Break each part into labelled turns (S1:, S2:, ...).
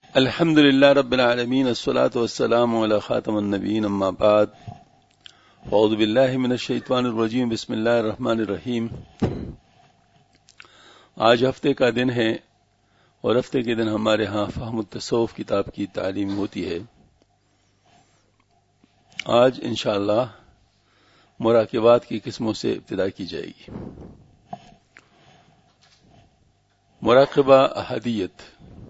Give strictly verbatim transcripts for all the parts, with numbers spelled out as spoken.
S1: الحمد للہ رب العالمین الصلاۃ والسلام علی خاتم النبیین اما بعد اعوذ باللہ من الشیطان الرجیم بسم اللہ الرحمن الرحیم۔ آج ہفتے کا دن ہے اور ہفتے کے دن ہمارے ہاں فہم التصوف کتاب کی تعلیم ہوتی ہے۔ آج انشاءاللہ مراقبات کی قسموں سے ابتدا کی جائے گی۔ مراقبہ احدیت،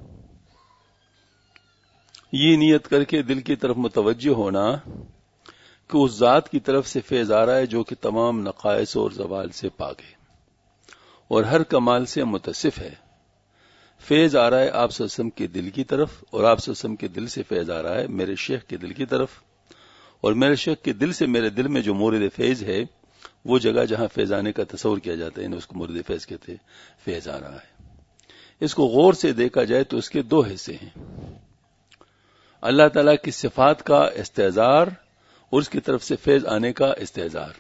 S1: یہ نیت کر کے دل کی طرف متوجہ ہونا کہ اس ذات کی طرف سے فیض آ رہا ہے جو کہ تمام نقائص اور زوال سے پاک ہے اور ہر کمال سے متصف ہے۔ فیض آ رہا ہے آپ صلی اللہ علیہ وسلم کے دل کی طرف، اور آپ صلی اللہ علیہ وسلم کے دل سے فیض آ رہا ہے میرے شیخ کے دل کی طرف، اور میرے شیخ کے دل سے میرے دل میں جو مورد فیض ہے، وہ جگہ جہاں فیض آنے کا تصور کیا جاتا ہے اس کو مورد فیض کہتے ہیں۔ فیض آ رہا ہے، اس کو غور سے دیکھا جائے تو اس کے دو حصے ہیں، اللہ تعالیٰ کی صفات کا استحضار اور اس کی طرف سے فیض آنے کا استحضار۔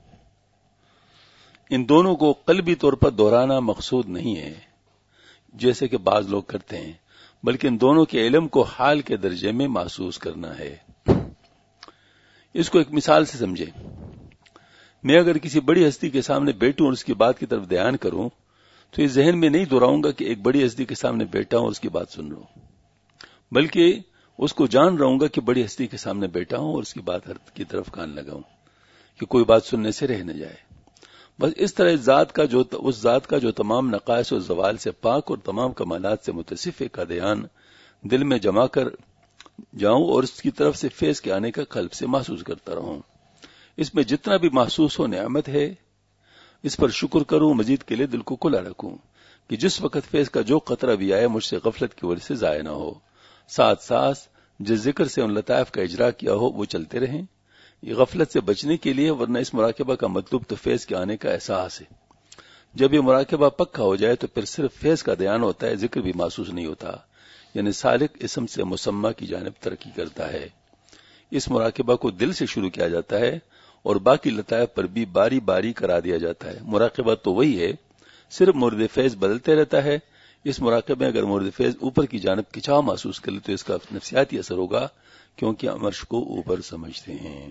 S1: ان دونوں کو قلبی طور پر دہرانا مقصود نہیں ہے جیسے کہ بعض لوگ کرتے ہیں، بلکہ ان دونوں کے علم کو حال کے درجے میں محسوس کرنا ہے۔ اس کو ایک مثال سے سمجھیں۔ میں اگر کسی بڑی ہستی کے سامنے بیٹھوں اور اس کی بات کی طرف دھیان کروں تو یہ ذہن میں نہیں دہراؤں گا کہ ایک بڑی ہستی کے سامنے بیٹھا ہوں اور اس کی بات سن رہا ہوں، بلکہ اس کو جان رہا ہوں گا کہ بڑی ہستی کے سامنے بیٹھا ہوں اور اس کی بات کی طرف کان لگاؤں کہ کوئی بات سننے سے رہ نہ جائے۔ بس اس طرح ذات کا جو اس ذات کا جو تمام نقائص و زوال سے پاک اور تمام کمالات سے متصف ہے کا دھیان دل میں جما کر جاؤں اور اس کی طرف سے فیض کے آنے کا قلب سے محسوس کرتا رہوں۔ اس میں جتنا بھی محسوس ہو نعمت ہے، اس پر شکر کروں، مزید کے لیے دل کو کھلا رکھوں کہ جس وقت فیض کا جو قطرہ بھی آئے مجھ سے غفلت کی وجہ سے ضائع نہ ہو، ساتھ ساتھ جس ذکر سے ان لطائف کا اجرا کیا ہو وہ چلتے رہیں، یہ غفلت سے بچنے کے لیے، ورنہ اس مراقبہ کا مطلوب تو فیض کے آنے کا احساس ہے۔ جب یہ مراقبہ پکا ہو جائے تو پھر صرف فیض کا دھیان ہوتا ہے، ذکر بھی محسوس نہیں ہوتا، یعنی سالک اسم سے مسمہ کی جانب ترقی کرتا ہے۔ اس مراقبہ کو دل سے شروع کیا جاتا ہے اور باقی لطائف پر بھی باری باری کرا دیا جاتا ہے۔ مراقبہ تو وہی ہے، صرف مورد فیض بدلتے رہتا ہے۔ اس مراقبے میں اگر مورد فیض اوپر کی جانب کھچاؤ محسوس کر لے تو اس کا نفسیاتی اثر ہوگا، کیونکہ ہم عرش کو اوپر سمجھتے ہیں۔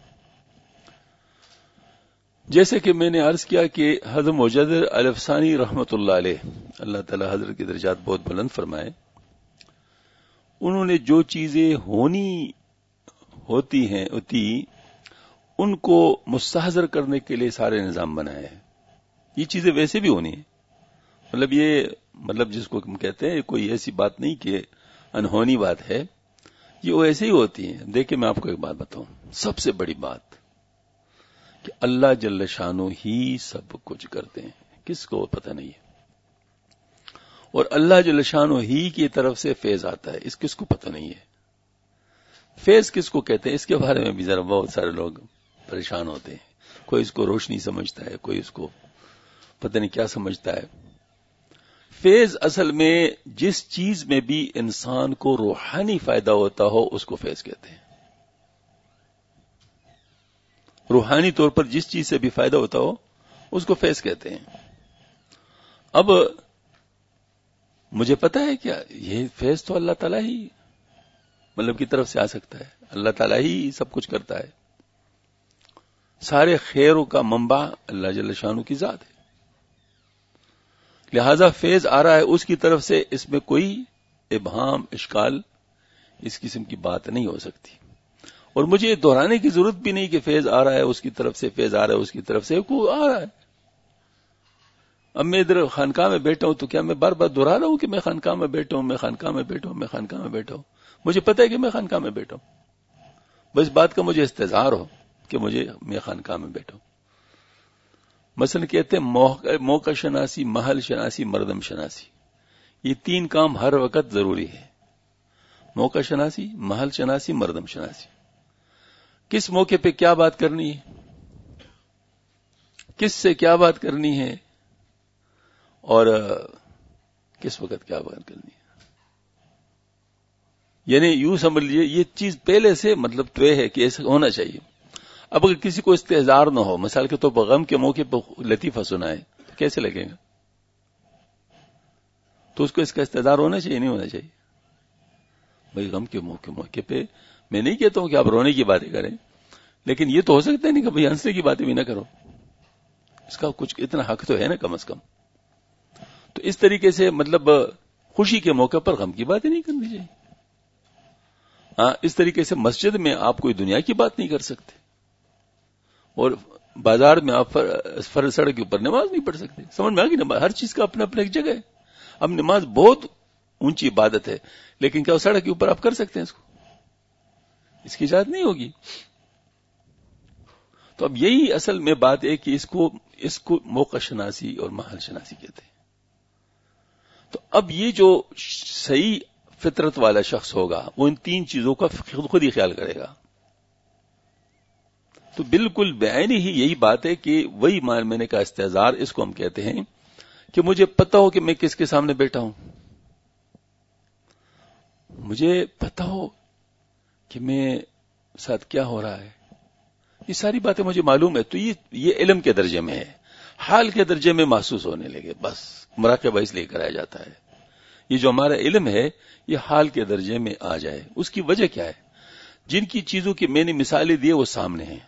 S1: جیسے کہ میں نے عرض کیا کہ حضرت مجدد الافسانی رحمت اللہ علیہ، اللہ تعالی حضرت کی درجات بہت بلند فرمائے، انہوں نے جو چیزیں ہونی ہوتی ہیں ہوتی ان کو مستحضر کرنے کے لیے سارے نظام بنائے ہیں۔ یہ چیزیں ویسے بھی ہونی ہیں، مطلب یہ مطلب جس کو ہم کہتے ہیں کوئی ایسی بات نہیں کہ انہونی بات ہے، یہ وہ ایسے ہی ہوتی ہیں۔ دیکھیں میں آپ کو ایک بات بتاؤں، سب سے بڑی بات کہ اللہ جل شانہ ہی سب کچھ کرتے ہیں، کس کو پتہ نہیں ہے، اور اللہ جل شانہ ہی کی طرف سے فیض آتا ہے، اس کس کو پتہ نہیں ہے۔ فیض کس کو کہتے ہیں اس کے بارے میں بھی ذرا بہت سارے لوگ پریشان ہوتے ہیں، کوئی اس کو روشنی سمجھتا ہے، کوئی اس کو پتہ نہیں کیا سمجھتا ہے۔ فیض اصل میں جس چیز میں بھی انسان کو روحانی فائدہ ہوتا ہو اس کو فیض کہتے ہیں۔ روحانی طور پر جس چیز سے بھی فائدہ ہوتا ہو اس کو فیض کہتے ہیں۔ اب مجھے پتا ہے کیا یہ فیض تو اللہ تعالیٰ ہی مطلب کی طرف سے آ سکتا ہے، اللہ تعالیٰ ہی سب کچھ کرتا ہے، سارے خیروں کا منبع اللہ جل شانہ کی ذات ہے، لہذا فیض آ رہا ہے اس کی طرف سے، اس میں کوئی ابہام اشکال اس قسم کی بات نہیں ہو سکتی، اور مجھے یہ دہرانے کی ضرورت بھی نہیں کہ فیض آ رہا ہے اس کی طرف سے، فیض آ رہا ہے اس کی طرف سے، کو آ رہا ہے۔ اب میں ادھر خانقاہ میں بیٹھا ہوں تو کیا میں بار بار دہرا رہا ہوں کہ میں خانقاہ میں بیٹھا ہوں، میں خانقاہ میں بیٹھا ہوں، میں خانقاہ میں بیٹھا ہوں؟ مجھے پتہ ہے کہ میں خانقاہ میں بیٹھا ہوں، بس بات کا مجھے استحضار ہو کہ مجھے میں خانقاہ میں بیٹھا ہوں۔ مثلا کہتے ہیں موقع شناسی، محل شناسی، مردم شناسی، یہ تین کام ہر وقت ضروری ہے۔ موقع شناسی، محل شناسی، مردم شناسی، کس موقع پہ کیا بات کرنی ہے، کس سے کیا بات کرنی ہے، اور کس وقت کیا بات کرنی ہے، یعنی یوں سمجھ لیجیے یہ چیز پہلے سے مطلب طے ہے کہ ایسا ہونا چاہیے۔ اب اگر کسی کو استحضار نہ ہو، مثال کے طور پر غم کے موقع پر لطیفہ سنائے تو کیسے لگے گا؟ تو اس کو اس کا استحضار ہونا چاہیے نہیں ہونا چاہیے؟ بھائی غم کے موقع موقع پہ میں نہیں کہتا ہوں کہ آپ رونے کی باتیں کریں، لیکن یہ تو ہو سکتا ہے نہیں کہ بھائی ہنسنے کی باتیں بھی نہ کرو، اس کا کچھ اتنا حق تو ہے نا کم از کم. تو اس طریقے سے مطلب خوشی کے موقع پر غم کی باتیں نہیں کرنی چاہیے. ہاں اس طریقے سے مسجد میں آپ کوئی دنیا کی بات نہیں کر سکتے، اور بازار میں آپ فرض سڑک کے اوپر نماز نہیں پڑھ سکتے. سمجھ میں آ گئی نا، ہر چیز کا اپنا اپنا ایک جگہ ہے. اب نماز بہت اونچی عبادت ہے، لیکن کیا سڑک کے اوپر آپ کر سکتے ہیں اس کو؟ اس کی اجازت نہیں ہوگی. تو اب یہی اصل میں بات ہے کہ اس کو اس کو موقع شناسی اور محل شناسی کہتے ہیں. تو اب یہ جو صحیح فطرت والا شخص ہوگا وہ ان تین چیزوں کا خود ہی خیال کرے گا. تو بالکل بعینی ہی یہی بات ہے کہ وہی مان میں نے کہا استحضار، اس کو ہم کہتے ہیں کہ مجھے پتا ہو کہ میں کس کے سامنے بیٹھا ہوں، مجھے پتا ہو کہ میں ساتھ کیا ہو رہا ہے، یہ ساری باتیں مجھے معلوم ہے. تو یہ یہ علم کے درجے میں ہے، حال کے درجے میں محسوس ہونے لگے. بس مراقبہ اس لیے کرایا جاتا ہے. یہ جو ہمارا علم ہے یہ حال کے درجے میں آ جائے. اس کی وجہ کیا ہے؟ جن کی چیزوں کی میں نے مثالیں دی وہ سامنے ہیں،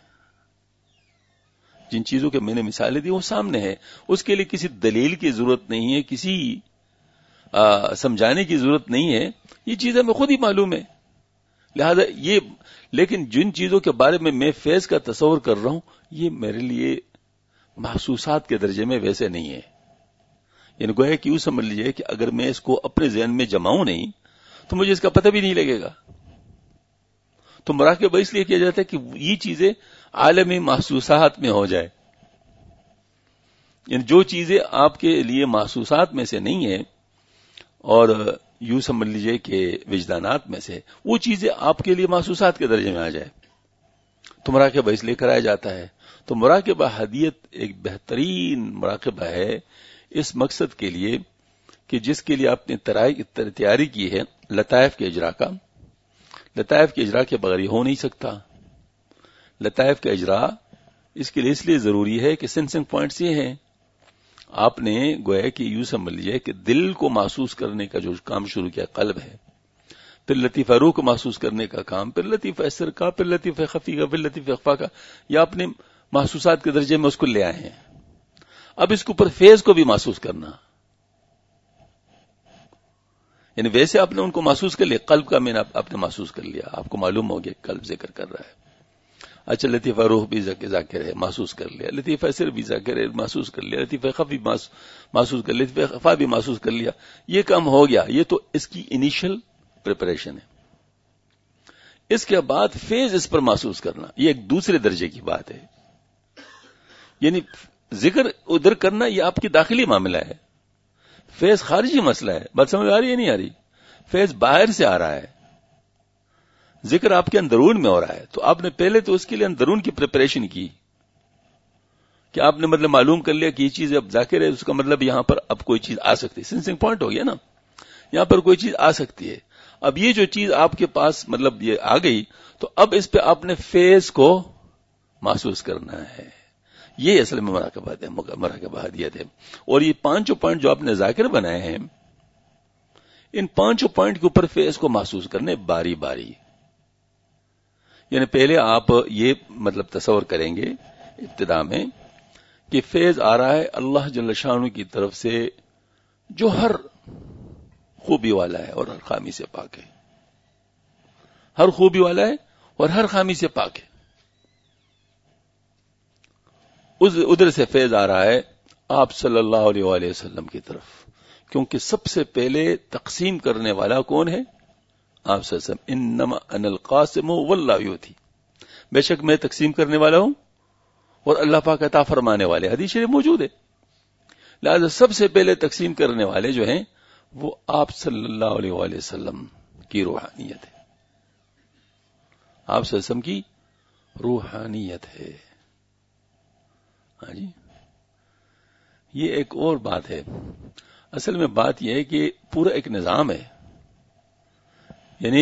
S1: جن چیزوں کے میں نے مثالیں دی وہ سامنے ہے. اس کے لیے کسی دلیل کی ضرورت نہیں ہے، کسی آ, سمجھانے کی ضرورت نہیں ہے. یہ چیزیں ہمیں خود ہی معلوم ہے. لہذا یہ لیکن جن چیزوں کے بارے میں میں فیض کا تصور کر رہا ہوں یہ میرے لیے محسوسات کے درجے میں ویسے نہیں ہے. یعنی گویا کہ یوں سمجھ لیجیے کہ اگر میں اس کو اپنے ذہن میں جماؤں نہیں تو مجھے اس کا پتہ بھی نہیں لگے گا. تو مراقبہ اس لیے کیا جاتا ہے کہ یہ چیزیں عالمی محسوسات میں ہو جائے. یعنی جو چیزیں آپ کے لیے محسوسات میں سے نہیں ہیں اور یوں سمجھ لیجئے کہ وجدانات میں سے، وہ چیزیں آپ کے لیے محسوسات کے درجے میں آ جائے تو مراقبہ اس لیے کرایا جاتا ہے. تو مراقبہ ہدیت ایک بہترین مراقبہ ہے اس مقصد کے لیے کہ جس کے لیے آپ نے تیاری کی ہے لطائف کے اجرا کا. لطائف کے اجرا کے بغیر ہو نہیں سکتا. لطائف کا اجرا اس کے لیے اس لیے ضروری ہے کہ سینسنگ پوائنٹس یہ ہیں، آپ نے گویا کہ یوں سمجھ لیجیے کہ دل کو محسوس کرنے کا جو کام شروع کیا قلب ہے، پھر لطیفہ روح کو محسوس کرنے کا کام، پھر لطیفہ سر کا، پھر لطیفہ خفی کا، پھر لطیفہ اخفا کا، یا اپنے محسوسات کے درجے میں اس کو لے آئے ہیں. اب اس کے اوپر فیض کو بھی محسوس کرنا، یعنی ویسے آپ نے ان کو محسوس کر لیا، قلب کا میں نے آپ نے محسوس کر لیا، آپ کو معلوم ہو گیا قلب ذکر کر رہا ہے. اچھا لطیفہ روح بھی ذاکر ہے، محسوس کر لیا. لطیفہ سر بھی ذاکر ہے، محسوس کر لیا. لطیفہ خفی محسوس کر لیا. لطیفہ خفا بھی محسوس کر لیا. یہ کام ہو گیا. یہ تو اس کی انیشل پریپریشن ہے. اس کے بعد فیض اس پر محسوس کرنا یہ ایک دوسرے درجے کی بات ہے. یعنی ذکر ادھر کرنا یہ آپ کی داخلی معاملہ ہے، فیض خارجی مسئلہ ہے. بات سمجھ آ رہی ہے نہیں آ رہی؟ فیض باہر سے آ رہا ہے، ذکر آپ کے اندرون میں ہو رہا ہے. تو آپ نے پہلے تو اس کے لیے اندرون کی پریپریشن کی کہ آپ نے مطلب معلوم کر لیا کہ یہ چیز اب ذاکر ہے، اس کا مطلب یہاں پر اب کوئی چیز آ سکتی ہے. سینسنگ پوائنٹ ہو گیا نا، یہاں پر کوئی چیز آ سکتی ہے. اب یہ جو چیز آپ کے پاس مطلب یہ آ گئی تو اب اس پہ آپ نے فیض کو محسوس کرنا ہے. یہ اصل میں مراقبہ ہے، مراقبہ ہدیت ہے. اور یہ پانچوں پوائنٹ جو آپ نے ذاکر بنائے ہیں، ان پانچوں پوائنٹ کے اوپر فیض کو محسوس کرنے باری باری. یعنی پہلے آپ یہ مطلب تصور کریں گے ابتدا میں کہ فیض آ رہا ہے اللہ جل شانہ کی طرف سے جو ہر خوبی والا ہے اور ہر خامی سے پاک ہے، ہر خوبی والا ہے اور ہر خامی سے پاک ہے. ادھر سے فیض آ رہا ہے آپ صلی اللہ علیہ وآلہ وسلم کی طرف، کیونکہ سب سے پہلے تقسیم کرنے والا کون ہے؟ آپ صلی اللہ علیہ وسلم. انما انا القاسم واللہ یؤتی، بے شک میں تقسیم کرنے والا ہوں اور اللہ پاک عطا فرمانے والے. حدیث شریف موجود ہے. لہذا سب سے پہلے تقسیم کرنے والے جو ہیں وہ آپ صلی اللہ علیہ وآلہ وسلم کی روحانیت ہے، آپ صلی اللہ علیہ وسلم کی روحانیت ہے. ہاں جی، یہ ایک اور بات ہے. اصل میں بات یہ ہے کہ پورا ایک نظام ہے. یعنی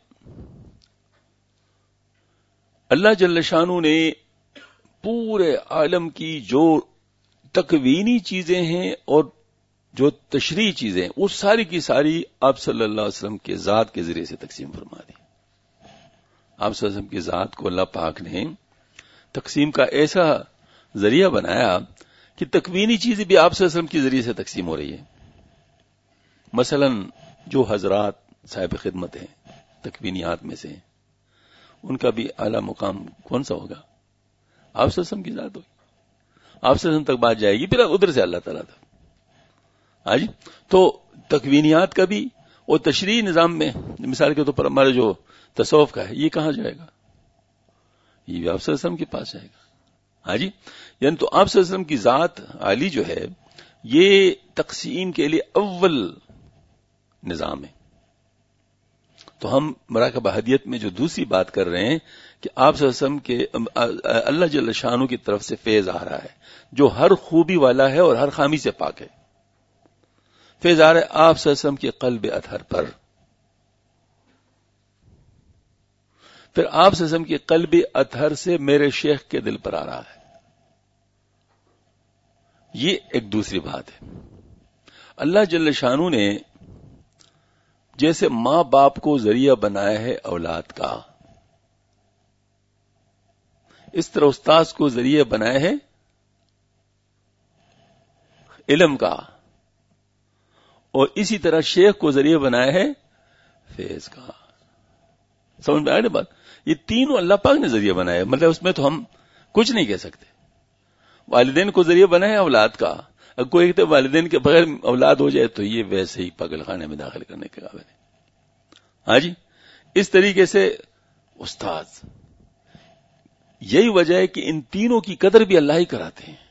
S1: اللہ جل شانہ نے پورے عالم کی جو تکوینی چیزیں ہیں اور جو تشریح چیزیں وہ ساری کی ساری آپ صلی اللہ علیہ وسلم کے ذات کے ذریعے سے تقسیم فرما دی. آپ صلی اللہ علیہ وسلم کی ذات کو اللہ پاک نے تقسیم کا ایسا ذریعہ بنایا کہ تکوینی چیزیں بھی آپ صلی اللہ علیہ وسلم کے ذریعے سے تقسیم ہو رہی ہے. مثلا جو حضرات صاحب خدمت ہیں تکوینیات میں سے، ان کا بھی اعلیٰ مقام کون سا ہوگا؟ آپ صلی اللہ علیہ وسلم کی ذات ہوگی. آپ صلی اللہ علیہ وسلم تک بات جائے گی، پھر ادھر سے اللہ تعالیٰ تک. ہاں جی، تو تکوینیات کا بھی اور تشریعی نظام میں مثال کے طور پر ہمارے جو تصوف کا ہے، یہ کہاں جائے گا؟ یہ بھی آپ صلی اللہ علیہ وسلم کے پاس جائے گا. ہاں جی، یعنی تو آپ صلی اللہ علیہ وسلم کی ذات عالی جو ہے یہ تقسیم کے لیے اول نظام ہے. تو ہم مراقبہ ہدیت میں جو دوسری بات کر رہے ہیں کہ آپ صلی اللہ علیہ وسلم کے اللہ جل شانہ کی طرف سے فیض آ رہا ہے جو ہر خوبی والا ہے اور ہر خامی سے پاک ہے. فیض آ رہا ہے آپ صلی اللہ علیہ وسلم کے قلب اطہر پر، پھر آپ صلی اللہ علیہ وسلم کے قلب اطہر سے میرے شیخ کے دل پر آ رہا ہے. یہ ایک دوسری بات ہے. اللہ جل شانہ نے جیسے ماں باپ کو ذریعہ بنایا ہے اولاد کا، اس طرح استاذ کو ذریعہ بنایا ہے علم کا، اور اسی طرح شیخ کو ذریعہ بنایا ہے فیض کا. سمجھ میں آئے نا بات؟ یہ تینوں اللہ پاک نے ذریعہ بنایا ہے، مطلب اس میں تو ہم کچھ نہیں کہہ سکتے. والدین کو ذریعہ بنایا ہے اولاد کا. اگر کوئی کہتے والدین کے بغیر اولاد ہو جائے تو یہ ویسے ہی پاگل خانے میں داخل کرنے کے قابل ہے. ہاں جی، اس طریقے سے استاذ، یہی وجہ ہے کہ ان تینوں کی قدر بھی اللہ ہی کراتے ہیں.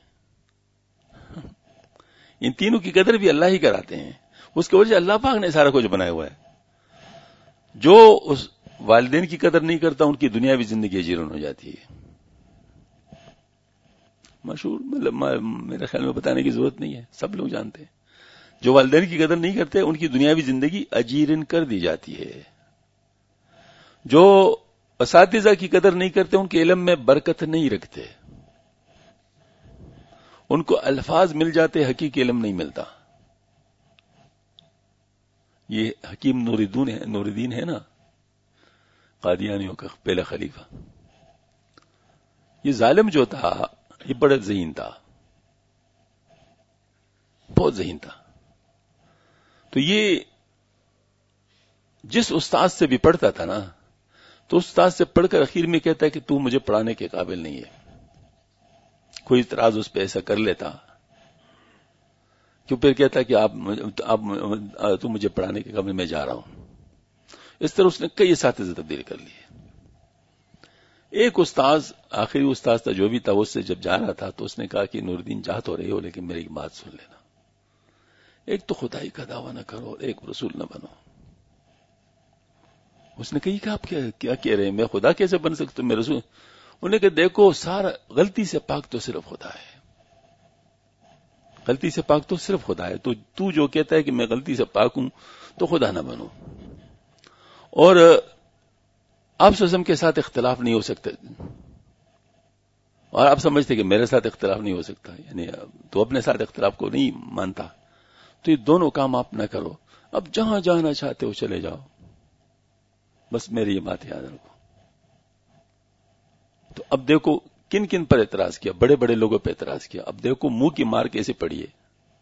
S1: ان تینوں کی قدر بھی اللہ ہی کراتے ہیں. اس کی وجہ سے اللہ پاک نے سارا کچھ بنایا ہوا ہے. جو اس والدین کی قدر نہیں کرتا ان کی دنیاوی زندگی اجیرن ہو جاتی ہے. مشہور، مطلب میرے خیال میں بتانے کی ضرورت نہیں ہے، سب لوگ جانتے ہیں. جو والدین کی قدر نہیں کرتے ان کی دنیاوی زندگی اجیرن کر دی جاتی ہے. جو اساتذہ کی قدر نہیں کرتے ان کے علم میں برکت نہیں رکھتے، ان کو الفاظ مل جاتے، حقیقی علم نہیں ملتا. یہ حکیم نوردین ہے نوردین ہے نا، قادیانیوں کا پہلا خلیفہ. یہ ظالم جو تھا یہ بڑا ذہین تھا، بہت ذہین تھا. تو یہ جس استاد سے بھی پڑھتا تھا نا، تو استاد سے پڑھ کر اخیر میں کہتا ہے کہ تو مجھے پڑھانے کے قابل نہیں ہے. کوئی اعتراض اس پہ ایسا کر لیتا کہ پھر کہتا کہ آپ آپ تو مجھے پڑھانے کے قابل، میں جا رہا ہوں. اس طرح اس نے کئی اساتذہ تبدیل کر لیے. ایک استاذ، آخری استاذ تھا جو بھی تھا، اس سے جب جا رہا تھا تو اس نے کہا کہ نوردین جا تو رہے ہو لیکن میری بات سن لینا، ایک تو خدائی کا دعویٰ نہ کرو، ایک رسول نہ بنو. اس نے کہی کہ آپ کیا کہہ رہے ہیں، میں خدا کیسے بن سکتا ہوں، میں رسول؟ انہوں نے کہا دیکھو سارا غلطی سے پاک تو صرف خدا ہے، غلطی سے پاک تو صرف خدا ہے. تو تو جو کہتا ہے کہ میں غلطی سے پاک ہوں تو خدا نہ بنو. اور آپ سوسم کے ساتھ اختلاف نہیں ہو سکتا، اور آپ سمجھتے کہ میرے ساتھ اختلاف نہیں ہو سکتا، یعنی تو اپنے ساتھ اختلاف کو نہیں مانتا. تو یہ دونوں کام آپ نہ کرو، اب جہاں جانا چاہتے ہو چلے جاؤ، بس میری یہ بات یاد رکھو. تو اب دیکھو کن کن پر اعتراض کیا، بڑے بڑے لوگوں پہ اعتراض کیا. اب دیکھو منہ کی مار کیسے پڑی ہے.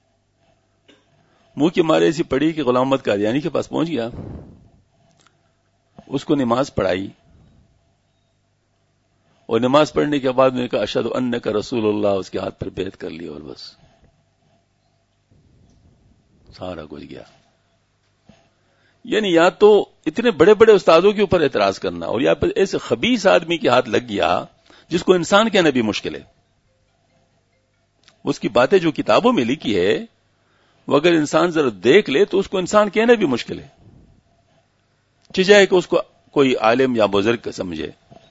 S1: منہ کی مار ایسی پڑی کہ غلام محمد قادیانی کے پاس پہنچ گیا، اس کو نماز پڑھائی، اور نماز پڑھنے کے بعد میں نے کہا اشہد انک رسول اللہ، اس کے ہاتھ پر بیعت کر لی، اور بس سارا کچھ گیا. یعنی یا تو اتنے بڑے بڑے استادوں کے اوپر اعتراض کرنا، اور یا پھر ایسے خبیث آدمی کے ہاتھ لگ گیا جس کو انسان کہنا بھی مشکل ہے. اس کی باتیں جو کتابوں میں لکھی ہے وہ اگر انسان ذرا دیکھ لے تو اس کو انسان کہنا بھی مشکل ہے، چاہے کہ اس کو کوئی عالم یا بزرگ سمجھے.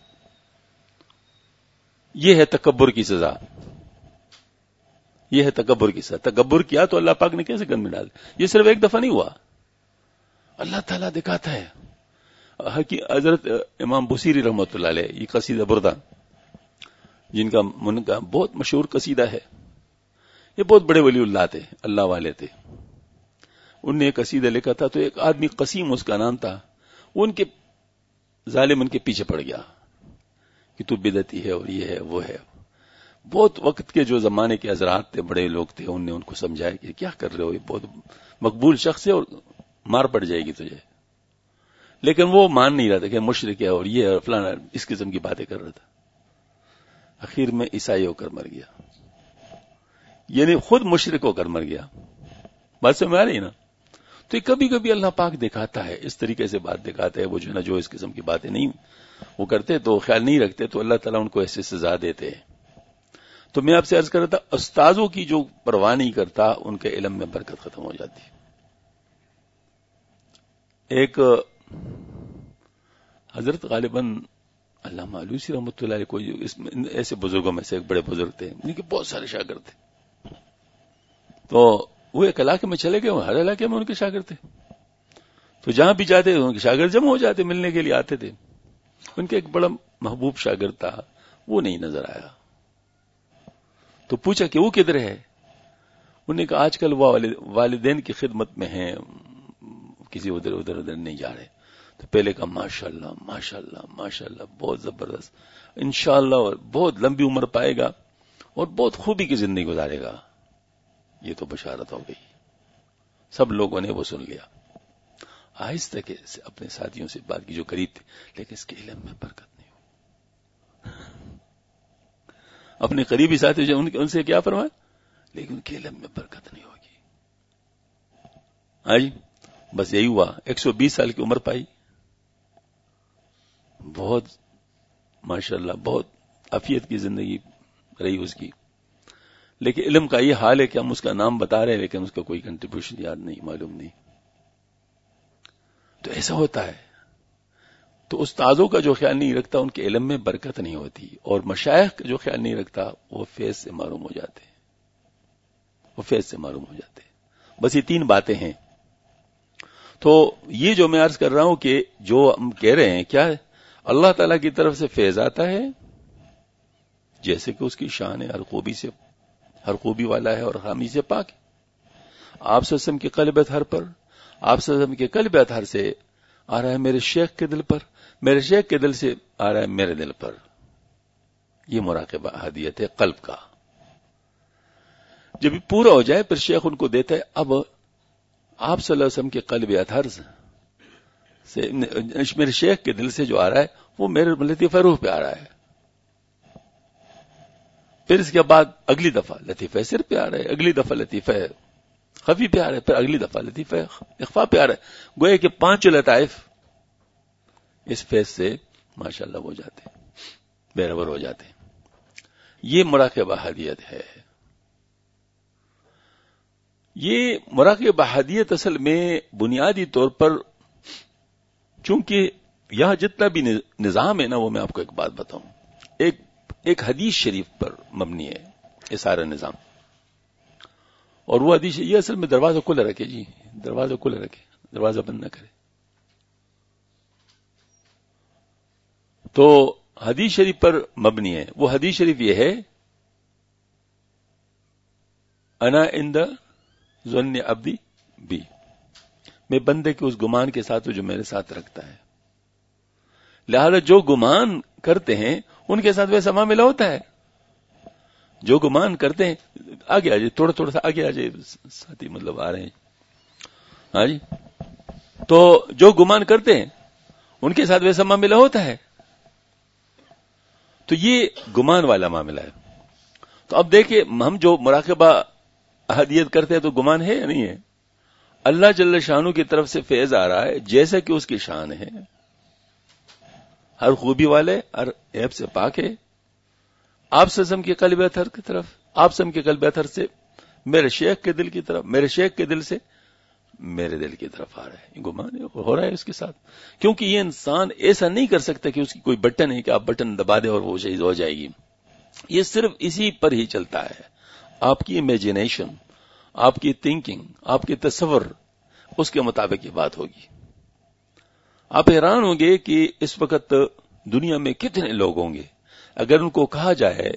S1: یہ ہے تکبر کی سزا، یہ ہے تکبر کی سزا. تکبر کیا تو اللہ پاک نے کیسے گن میں ڈال. یہ صرف ایک دفعہ نہیں ہوا، اللہ تعالیٰ دکھاتا ہے. حضرت امام بصیری رحمۃ اللہ علیہ، یہ قصیدہ بردہ جن کا من کا بہت مشہور قصیدہ ہے، یہ بہت بڑے ولی اللہ تھے، اللہ والے تھے. ان نے ایک قصیدہ لکھا تھا، تو ایک آدمی قسیم اس کا نام تھا، وہ ان کے ظالم ان کے پیچھے پڑ گیا کہ تو بدعتی ہے اور یہ ہے وہ ہے. بہت وقت کے جو زمانے کے حضرات تھے، بڑے لوگ تھے، انہوں نے ان کو سمجھایا کہ کیا کر رہے ہو، یہ بہت مقبول شخص ہے اور مار پڑ جائے گی تجھے. لیکن وہ مان نہیں رہا تھا کہ مشرک ہے اور یہ اور فلانا، اس قسم کی باتیں کر رہا تھا. آخر میں عیسائی ہو کر مر گیا، یعنی خود مشرک ہو کر مر گیا. بات سمجھ میں آ رہی ہے نا؟ تو کبھی کبھی اللہ پاک دکھاتا ہے، اس طریقے سے بات دکھاتا ہے. وہ جو نا جو اس قسم کی باتیں نہیں وہ کرتے تو خیال نہیں رکھتے، تو اللہ تعالیٰ ان کو ایسے سزا دیتے ہیں. تو میں آپ سے عرض کر رہا تھا، استاذوں کی جو پرواہ نہیں کرتا ان کے علم میں برکت ختم ہو جاتی. ایک حضرت غالباً علامہ علوسی رحمۃ اللہ علیہ، کوئی اس میں ایسے بزرگوں میں سے ایک بڑے بزرگ تھے، ان کے بہت سارے شاگرد تھے. تو وہ ایک علاقے میں چلے گئے، ہر علاقے میں ان کے شاگرد تھے. تو جہاں بھی جاتے ان کے شاگرد جمع ہو جاتے، ملنے کے لیے آتے تھے. ان کے ایک بڑا محبوب شاگرد تھا، وہ نہیں نظر آیا. تو پوچھا کہ وہ کدھر ہے؟ انہوں نے کہا آج کل وہ والدین کی خدمت میں ہیں، کسی ادھر ادھر ادھر نہیں جا رہے. تو پہلے کہا ماشاء اللہ ماشاء اللہ ماشاء اللہ، بہت زبردست، انشاءاللہ اور بہت لمبی عمر پائے گا اور بہت خوبی کی زندگی گزارے گا. یہ تو بشارت ہو گئی. سب لوگوں نے وہ سن لیا. آہستہ کے اپنے ساتھیوں سے بات کی جو قریب تھے، لیکن اس کے علم میں برکت نہیں ہو. اپنے قریبی ساتھی جو ان سے کیا فرمایا، لیکن ان کے علم میں برکت نہیں ہوگی. آج بس یہی ہوا، ایک سو بیس سال کی عمر پائی، بہت ماشاءاللہ بہت عافیت کی زندگی رہی اس کی. لیکن علم کا یہ حال ہے کہ ہم اس کا نام بتا رہے ہیں لیکن اس کا کوئی کنٹریبیوشن یاد نہیں، معلوم نہیں. تو ایسا ہوتا ہے. تو استاذوں کا جو خیال نہیں رکھتا ان کے علم میں برکت نہیں ہوتی، اور مشائخ کا جو خیال نہیں رکھتا وہ فیض سے معروم ہو جاتے ہیں، وہ فیض سے معروم ہو جاتے ہیں. بس یہ تین باتیں ہیں. تو یہ جو میں عرض کر رہا ہوں کہ جو ہم کہہ رہے ہیں کیا ہے، اللہ تعالیٰ کی طرف سے فیض آتا ہے، جیسے کہ اس کی شان ہے، ہر خوبی سے ہر خوبی والا ہے اور خامی سے پاک ہے. آپ صلی اللہ علیہ وسلم کی قلب اطہر پر، آپ صلی اللہ علیہ وسلم کے قلب اطہر سے آ رہا ہے میرے شیخ کے دل پر، میرے شیخ کے دل سے آ رہا ہے میرے دل پر. یہ مراقبہ احادیت ہے قلب کا. جب یہ پورا ہو جائے پھر شیخ ان کو دیتا ہے. اب آپ صلی اللہ علیہ وسلم کے قلب اطہر سے میرے شیخ کے دل سے جو آ رہا ہے وہ میرے لطیفہ روح پہ آ رہا ہے. پھر اس کے بعد اگلی دفعہ لطیفہ سر پہ آ رہا ہے، اگلی دفعہ لطیفہ خفی پہ آ رہا ہے، پھر اگلی دفعہ لطیفہ اخفا پہ آ رہا ہے. گویا کہ پانچوں لطائف اس فیض سے ماشاءاللہ ہو جاتے ہیں، بہرور ہو جاتے ہیں. یہ مراقبہ احادیت ہے. یہ مراقبہ احادیت اصل میں بنیادی طور پر، چونکہ یہاں جتنا بھی نظام ہے نا، وہ میں آپ کو ایک بات بتاؤں، ایک ایک حدیث شریف پر مبنی ہے یہ سارا نظام. اور وہ حدیث یہ اصل میں دروازہ کھلا رکھے، جی دروازہ کھلا رکھے، دروازہ بند نہ کرے. تو حدیث شریف پر مبنی ہے. وہ حدیث شریف یہ ہے، انا عند ظن عبدی بی، میں بندے کے اس گمان کے ساتھ جو میرے ساتھ رکھتا ہے. لہذا جو گمان کرتے ہیں ان کے ساتھ ویسا معاملہ ہوتا ہے. جو گمان کرتے ہیں، آگے آ جائے، تھوڑا تھوڑا سا آگے آ جائے، ساتھی مطلب آ رہے ہیں. ہاں جی. تو جو گمان کرتے ہیں ان کے ساتھ ویسا معاملہ ہوتا ہے. تو یہ گمان والا معاملہ ہے. تو اب دیکھیں، ہم جو مراقبہ احادیت کرتے ہیں تو گمان ہے یا نہیں ہے؟ اللہ جل شانہ کی طرف سے فیض آ رہا ہے جیسا کہ اس کی شان ہے، ہر خوبی والے، ہر عیب سے پاک ہے. آپ سزم کے قلب اطہر کی طرف، آپ سم کے قلب اطہر سے میرے شیخ کے دل کی طرف، میرے شیخ کے دل سے میرے دل کی طرف آ رہا ہے. گمان ہو رہا ہے اس کے ساتھ، کیونکہ یہ انسان ایسا نہیں کر سکتا کہ اس کی کوئی بٹن ہے کہ آپ بٹن دبا دیں اور وہ شہید ہو جائے گی. یہ صرف اسی پر ہی چلتا ہے. آپ کی امیجنیشن، آپ کی تھنکنگ، آپ کی تصور، اس کے مطابق یہ بات ہوگی. آپ حیران ہوں گے کہ اس وقت دنیا میں کتنے لوگ ہوں گے اگر ان کو کہا جائے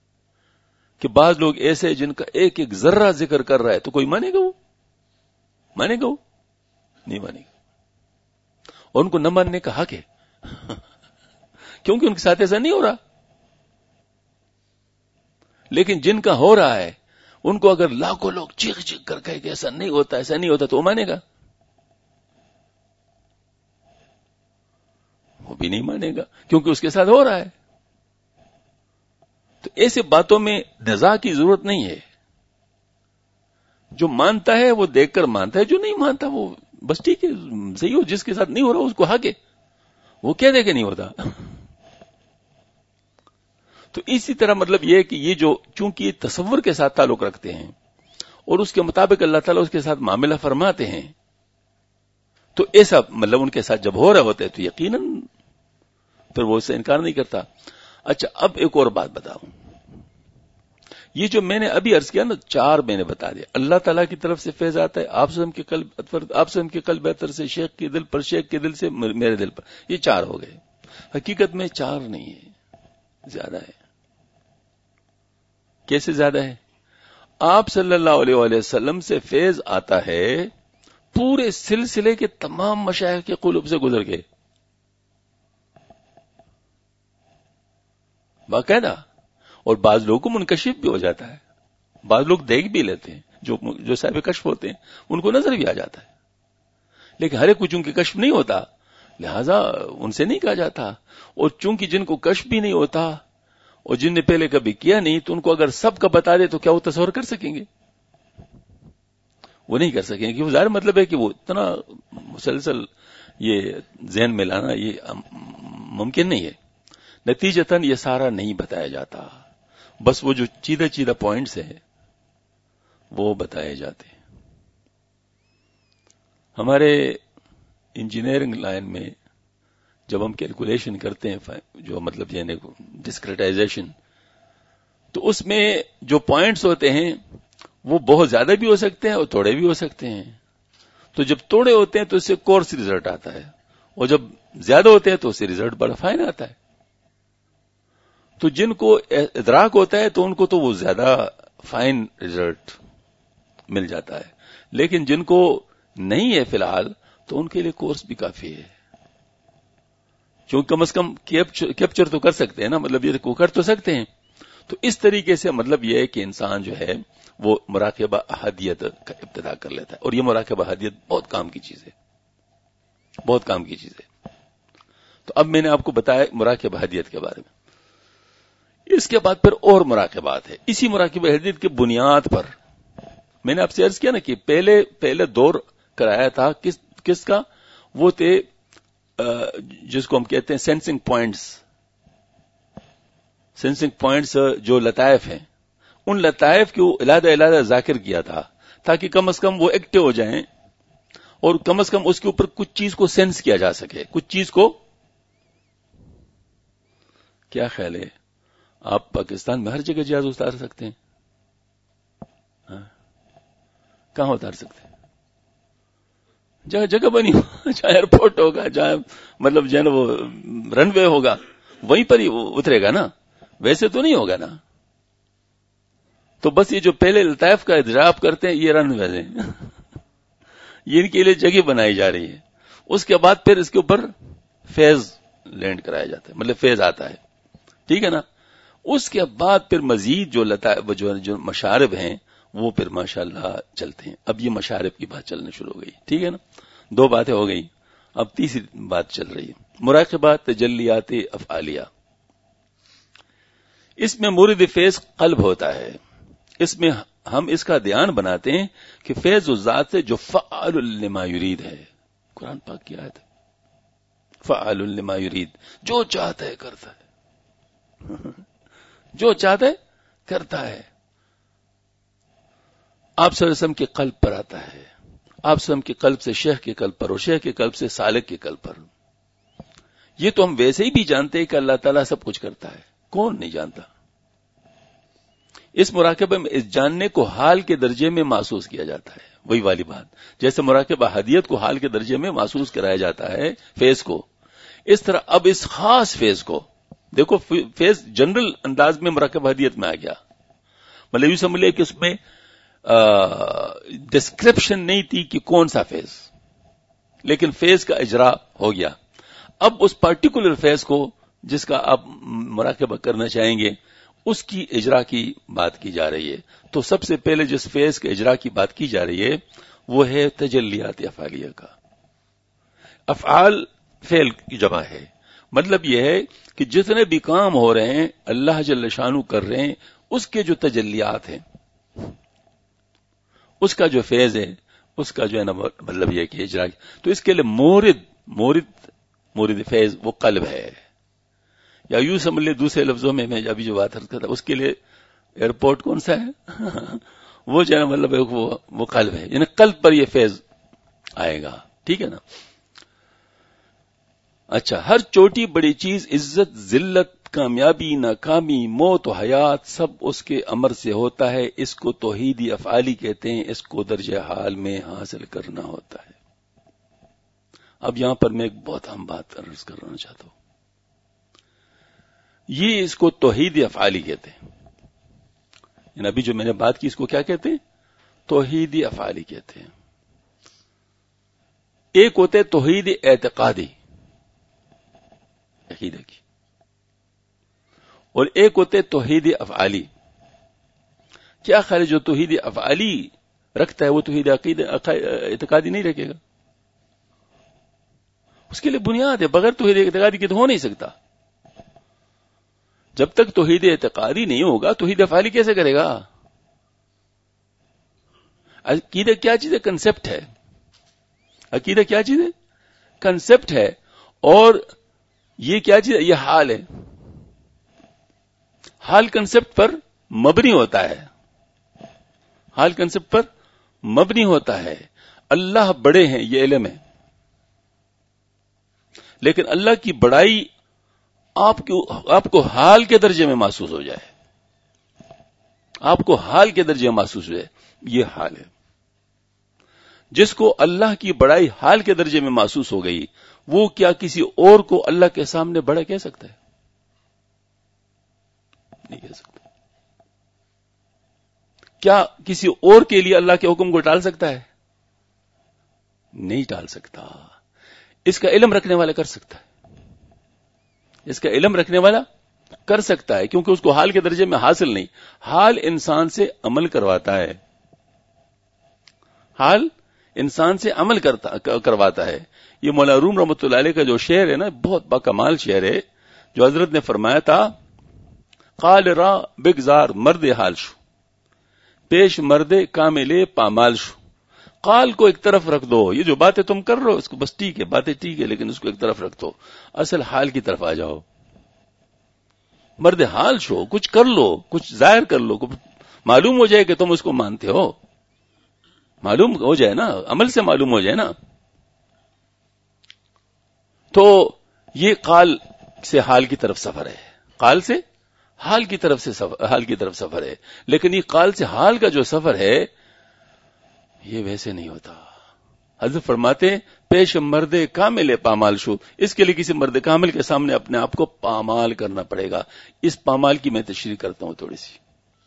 S1: کہ بعض لوگ ایسے جن کا ایک ایک ذرہ ذکر کر رہا ہے، تو کوئی مانے گا؟ وہ माने गो नहीं मानेगा, और उनको न मानने का हक है क्योंकि उनके साथ ऐसा नहीं हो रहा। लेकिन जिनका हो रहा है उनको अगर लाखों लोग चीख चीख कर कहे कि ऐसा नहीं होता ऐसा नहीं होता, तो वो मानेगा? वो भी नहीं मानेगा क्योंकि उसके साथ हो रहा है। तो ऐसे बातों में निज़ा की जरूरत नहीं है। जो मानता है वो देखकर मानता है, जो नहीं मानता वो बस ठीक है, सही हो, जिसके साथ नहीं हो रहा उसको हक है, वो कह दे कि नहीं होता। तो इसी तरह मतलब ये है कि ये जो चूंकि ये तसव्वुर के साथ ताल्लुक रखते हैं और उसके मुताबिक अल्लाह ताला उसके साथ मामला फरमाते हैं, तो ऐसा मतलब उनके साथ जब हो रहा होता है तो यकीनन फिर वो इससे इनकार नहीं करता। अच्छा, अब एक और बात बताऊं, ये जो मैंने अभी अर्ज किया ना, चार मैंने बता दिया। अल्लाह ताला की तरफ से फैज आता है, आप स्वयं के कल्ब आप स्वयं के कल्ब बेहतर से, शेख के दिल पर, शेख के दिल से मेरे दिल पर, ये चार हो गए। हकीकत में चार नहीं है, ज्यादा है। कैसे ज्यादा है? आप सल्लल्लाहु अलैहि वसल्लम से फैज आता है पूरे सिलसिले के तमाम मशाइख के कुलूब से गुजर के, बाकायदा। और बाज लोगों को मुनकशिफ भी हो जाता है, बाज लोग देख भी लेते हैं, जो जो साहिब कश्फ होते हैं उनको नजर भी आ जाता है, लेकिन हर एक को चूंकि कश्फ नहीं होता लिहाजा उनसे नहीं कहा जाता। और चूंकि जिनको कश्फ भी नहीं होता और जिनने पहले कभी किया नहीं, तो उनको अगर सबका बता दे तो क्या वो तस्वर कर सकेंगे? वो नहीं कर सकेंगे, कि वो जाहिर मतलब है कि वो इतना मुसलसल ये ज़हन में लाना ये मुमकिन नहीं है। नतीजतन ये सारा नहीं बताया जाता, बस वो जो चीदा चीदा पॉइंट्स है वो बताए जाते हैं। हमारे इंजीनियरिंग लाइन में जब हम कैलकुलेशन करते हैं, जो मतलब यानी डिस्क्रिटाइजेशन, तो उसमें जो पॉइंट्स होते हैं वो बहुत ज्यादा भी हो सकते हैं और थोड़े भी हो सकते हैं। तो जब थोड़े होते हैं तो इससे कोर्स रिजल्ट आता है, और जब ज्यादा होते हैं तो उससे रिजल्ट बड़ा फाइन आता है। तो जिनको इदराक होता है तो उनको तो वो ज्यादा फाइन रिजल्ट मिल जाता है, लेकिन जिनको नहीं है फिलहाल तो उनके लिए कोर्स भी काफी है, क्योंकि कम से कम कैप्चर तो कर सकते हैं ना, मतलब ये को कर तो सकते हैं। तो इस तरीके से मतलब ये है कि इंसान जो है वो मुराक़बा अहदियत का इब्तिदा कर लेता है, और ये मुराक़बा अहदियत बहुत काम की चीज है, बहुत काम की चीज है। तो अब मैंने आपको बताया मुराक़बा अहदियत के बारे में। इसके बाद फिर और मुराक़बात है। इसी मुराक़बा अहदियत की बुनियाद पर मैंने आपसे अर्ज किया ना कि पहले पहले दौर कराया था किस किसका, वो थे जिसको हम कहते हैं सेंसिंग पॉइंट्स। सेंसिंग पॉइंट्स जो लताइफ हैं, उन लताइफ को इलादा इलादा जाकिर किया था ताकि कम से कम वो एक्टिव हो जाएं और कम से कम उसके ऊपर कुछ चीज को सेंस किया जा सके, कुछ चीज को। क्या ख्याल है, आप पाकिस्तान में हर जगह जहाज उतार सकते हैं? हाँ? कहां उतार सकते हैं? जगह जगह बनी हो, चाहे एयरपोर्ट होगा, चाहे मतलब जो है ना वो रनवे होगा, वहीं पर ही वो उतरेगा ना, वैसे तो नहीं होगा ना। तो बस ये जो पहले लताइफ का इजराब करते हैं ये रनवे है ये इनके लिए जगह बनाई जा रही है। उसके बाद फिर इसके ऊपर फेज लैंड कराया जाता है, मतलब फेज आता है, ठीक है ना। उसके बाद फिर मजीद जो लताइफ जो, जो मशारिब हैं वो फिर माशाल्लाह चलते हैं। अब ये मशारिब की बात चलने शुरू हो गई, ठीक है ना। दो बातें हो गई, अब तीसरी बात चल रही है, मुराक़बात तजल्लियात अफ़आलिया। इसमें मुरीद फेज कल्ब होता है, इसमें हम इसका ध्यान बनाते हैं कि फैज उस ज़ात से जो फ़अलुल लिमा युरीद है। कुरान पाक की आयत है, फ़अलुल लिमा युरीद, जो चाहता है करता है जो चाहता है करता है। आप सल्लल्लाहु अलैहि वसल्लम के कल्ब पर आता है, आप स्वयं के कल्ब से शेख के कल्ब पर, और शेख के कल्ब से सालिक के कल्ब पर। ये तो हम वैसे ही भी जानते हैं कि अल्लाह ताला सब कुछ करता है, कौन नहीं जानता। इस मुराक़बे में इस जानने को हाल के दर्जे में महसूस किया जाता है, वही वाली बात। जैसे मुराक़बा अहदियत को हाल के दर्जे में महसूस कराया जाता है फेज को, इस तरह अब इस खास फेज को देखो। फेज जनरल अंदाज में मुराक़बा अहदियत में आ गया, मतलब यूं समझ लिया कि उसमें ڈسکرپشن نہیں تھی کہ کون سا فیز، لیکن فیز کا اجرا ہو گیا. اب اس پرٹیکولر فیز کو جس کا آپ مراقبہ کرنا چاہیں گے اس کی اجرا کی بات کی جا رہی ہے. تو سب سے پہلے جس فیز کے اجرا کی بات کی جا رہی ہے وہ ہے تجلیات افعالیہ کا. افعال فعل کی جمع ہے، مطلب یہ ہے کہ جتنے بھی کام ہو رہے ہیں اللہ جل شانو کر رہے ہیں، اس کے جو تجلیات ہیں، اس کا جو فیض ہے، اس کا جو ہے نا مطلب یہ کہ اجرا. تو اس کے لیے مورد مورد مورد فیض وہ قلب ہے، یا یوں سمجھ لے دوسرے لفظوں میں میں ابھی جو بات کرتا تھا اس کے لیے ایئرپورٹ کون سا ہے وہ جو ہے مطلب وہ وہ قلب ہے، یعنی قلب پر یہ فیض آئے گا. ٹھیک ہے نا. اچھا، ہر چھوٹی بڑی چیز، عزت ذلت، کامیابی ناکامی، موت و حیات، سب اس کے امر سے ہوتا ہے. اس کو توحید افعالی کہتے ہیں، اس کو درجہ حال میں حاصل کرنا ہوتا ہے. اب یہاں پر میں ایک بہت اہم بات عرض کرنا چاہتا ہوں. یہ اس کو توحید افعالی کہتے ہیں، یعنی ابھی جو میں نے بات کی اس کو کیا کہتے ہیں؟ توحید افعالی کہتے ہیں. ایک ہوتے ہے توحید اعتقادی عقیدہ کی، اور ایک ہوتے توحید افعالی. کیا خیال ہے جو توحید افعالی رکھتا ہے وہ توحید اعتقادی نہیں رکھے گا؟ اس کے لیے بنیاد ہے، بغیر توحید اعتقادی کے تو ہو نہیں سکتا. جب تک توحید اعتقادی نہیں ہوگا توحید افعالی کیسے کرے گا؟ عقیدہ کیا چیز ہے؟ کنسپٹ ہے. عقیدہ کیا چیز ہے؟ کنسپٹ ہے. اور یہ کیا چیز ہے؟ یہ حال ہے. حال کنسپٹ پر مبنی ہوتا ہے. حال کنسپٹ پر مبنی ہوتا ہے. اللہ بڑے ہیں یہ علم ہے، لیکن اللہ کی بڑائی آپ کو آپ کو حال کے درجے میں محسوس ہو جائے، آپ کو حال کے درجے میں محسوس ہو جائے، یہ حال ہے. جس کو اللہ کی بڑائی حال کے درجے میں محسوس ہو گئی وہ کیا کسی اور کو اللہ کے سامنے بڑا کہہ سکتا ہے؟ نہیں کہہ سکتا. کیا کسی اور کے لیے اللہ کے حکم کو ٹال سکتا ہے؟ نہیں ٹال سکتا. اس کا علم رکھنے والا کر سکتا ہے، اس کا علم رکھنے والا کر سکتا ہے، کیونکہ اس کو حال کے درجے میں حاصل نہیں. حال انسان سے عمل کرواتا ہے، حال انسان سے عمل کرتا کرواتا ہے. یہ مولانا روم رحمۃ اللہ علیہ کا جو شعر ہے نا بہت باکمال شعر ہے، جو حضرت نے فرمایا تھا قال را بگزار مرد حال شو پیش مرد کامل پامال شو. قال کو ایک طرف رکھ دو، یہ جو باتیں تم کر رہو اس کو بس ٹھیک ہے، باتیں ٹھیک ہے، لیکن اس کو ایک طرف رکھ دو، اصل حال کی طرف آ جاؤ. مرد حال شو، کچھ کر لو، کچھ ظاہر کر لو، معلوم ہو جائے کہ تم اس کو مانتے ہو، معلوم ہو جائے نا، عمل سے معلوم ہو جائے نا. تو یہ قال سے حال کی طرف سفر ہے، قال سے حال کی طرف سے سفر حال کی طرف سفر ہے. لیکن یہ قال سے حال کا جو سفر ہے یہ ویسے نہیں ہوتا. حضرت فرماتے ہیں پیش مرد کامل پامال شو، اس کے لیے کسی مرد کامل کے سامنے اپنے آپ کو پامال کرنا پڑے گا. اس پامال کی میں تشریح کرتا ہوں تھوڑی سی.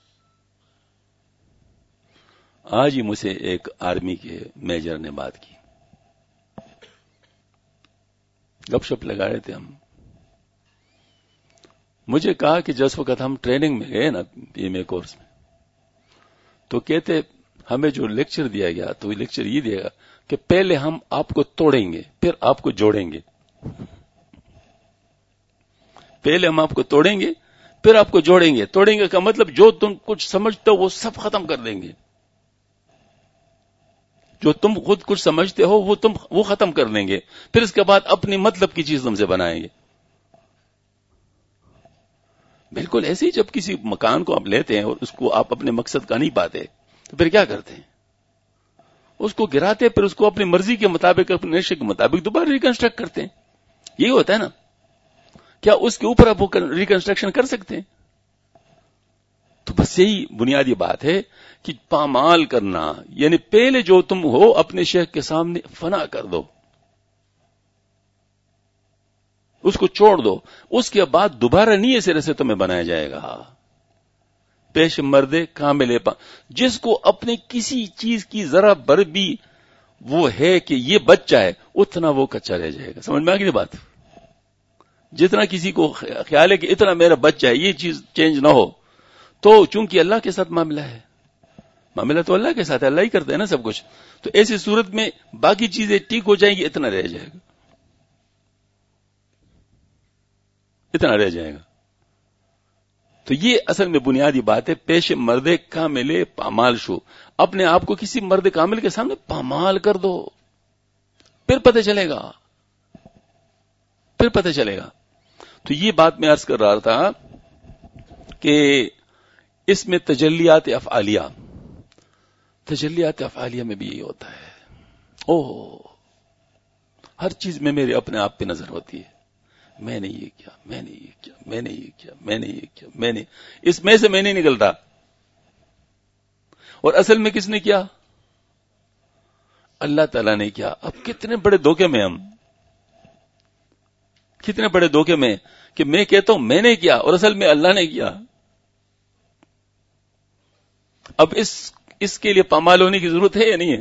S1: آج ہی مجھ سے ایک آرمی کے میجر نے بات کی، گپ شپ لگا رہے تھے ہم. مجھے کہا کہ جس وقت ہم ٹریننگ میں گئے نا پی ایم اے کورس میں، تو کہتے ہمیں جو لیکچر دیا گیا تو وہ لیکچر یہ دیا گا کہ پہلے ہم آپ کو توڑیں گے پھر آپ کو جوڑیں گے. پہلے ہم آپ کو توڑیں گے پھر آپ کو جوڑیں گے. توڑیں گے کا مطلب جو تم کچھ سمجھتے ہو وہ سب ختم کر دیں گے، جو تم خود کچھ سمجھتے ہو وہ تم وہ ختم کر دیں گے، پھر اس کے بعد اپنی مطلب کی چیز تم سے بنائیں گے. بالکل ایسے ہی جب کسی مکان کو آپ لیتے ہیں اور اس کو آپ اپنے مقصد کا نہیں پاتے تو پھر کیا کرتے ہیں؟ اس کو گراتے، پھر اس کو اپنی مرضی کے مطابق اپنے نشے کے مطابق دوبارہ ریکنسٹرکٹ کرتے ہیں. یہی ہوتا ہے نا. کیا اس کے اوپر آپ وہ ریکنسٹرکشن کر سکتے ہیں؟ تو بس یہی بنیادی بات ہے کہ پامال کرنا، یعنی پہلے جو تم ہو اپنے شیخ کے سامنے فنا کر دو، اس کو چھوڑ دو، اس کے بعد دوبارہ نہیں سرے سے تمہیں بنایا جائے گا. پیش مرد کامل پا، جس کو اپنے کسی چیز کی ذرا بر بھی وہ ہے کہ یہ بچہ ہے، اتنا وہ کچا رہ جائے گا. سمجھ میں آ گئی بات؟ جتنا کسی کو خیال ہے کہ اتنا میرا بچہ ہے، یہ چیز چینج نہ ہو، تو چونکہ اللہ کے ساتھ معاملہ ہے، معاملہ تو اللہ کے ساتھ ہے، اللہ ہی کرتے ہیں نا سب کچھ، تو ایسی صورت میں باقی چیزیں ٹھیک ہو جائیں گی، اتنا رہ جائے گا، اتنا رہ جائے گا. تو یہ اصل میں بنیادی بات ہے. پیش مرد کامل پامال شو، اپنے آپ کو کسی مرد کامل کے سامنے پامال کر دو، پھر پتہ چلے گا، پھر پتہ چلے گا. تو یہ بات میں عرض کر رہا تھا کہ اس میں تجلیات افعالیہ، تجلیات افعالیہ میں بھی یہی ہوتا ہے. اوہ ہر چیز میں میرے اپنے آپ پہ نظر ہوتی ہے، میں نے یہ کیا، میں نے یہ کیا، میں نے یہ کیا، میں نے یہ کیا، میں نے، اس میں سے میں نہیں نکلتا. اور اصل میں کس نے کیا؟ اللہ تعالیٰ نے کیا. اب کتنے بڑے دھوکے میں ہم، کتنے بڑے دھوکے میں کہ میں کہتا ہوں میں نے کیا اور اصل میں اللہ نے کیا. اب اس اس کے لیے پامال ہونے کی ضرورت ہے یا نہیں ہے؟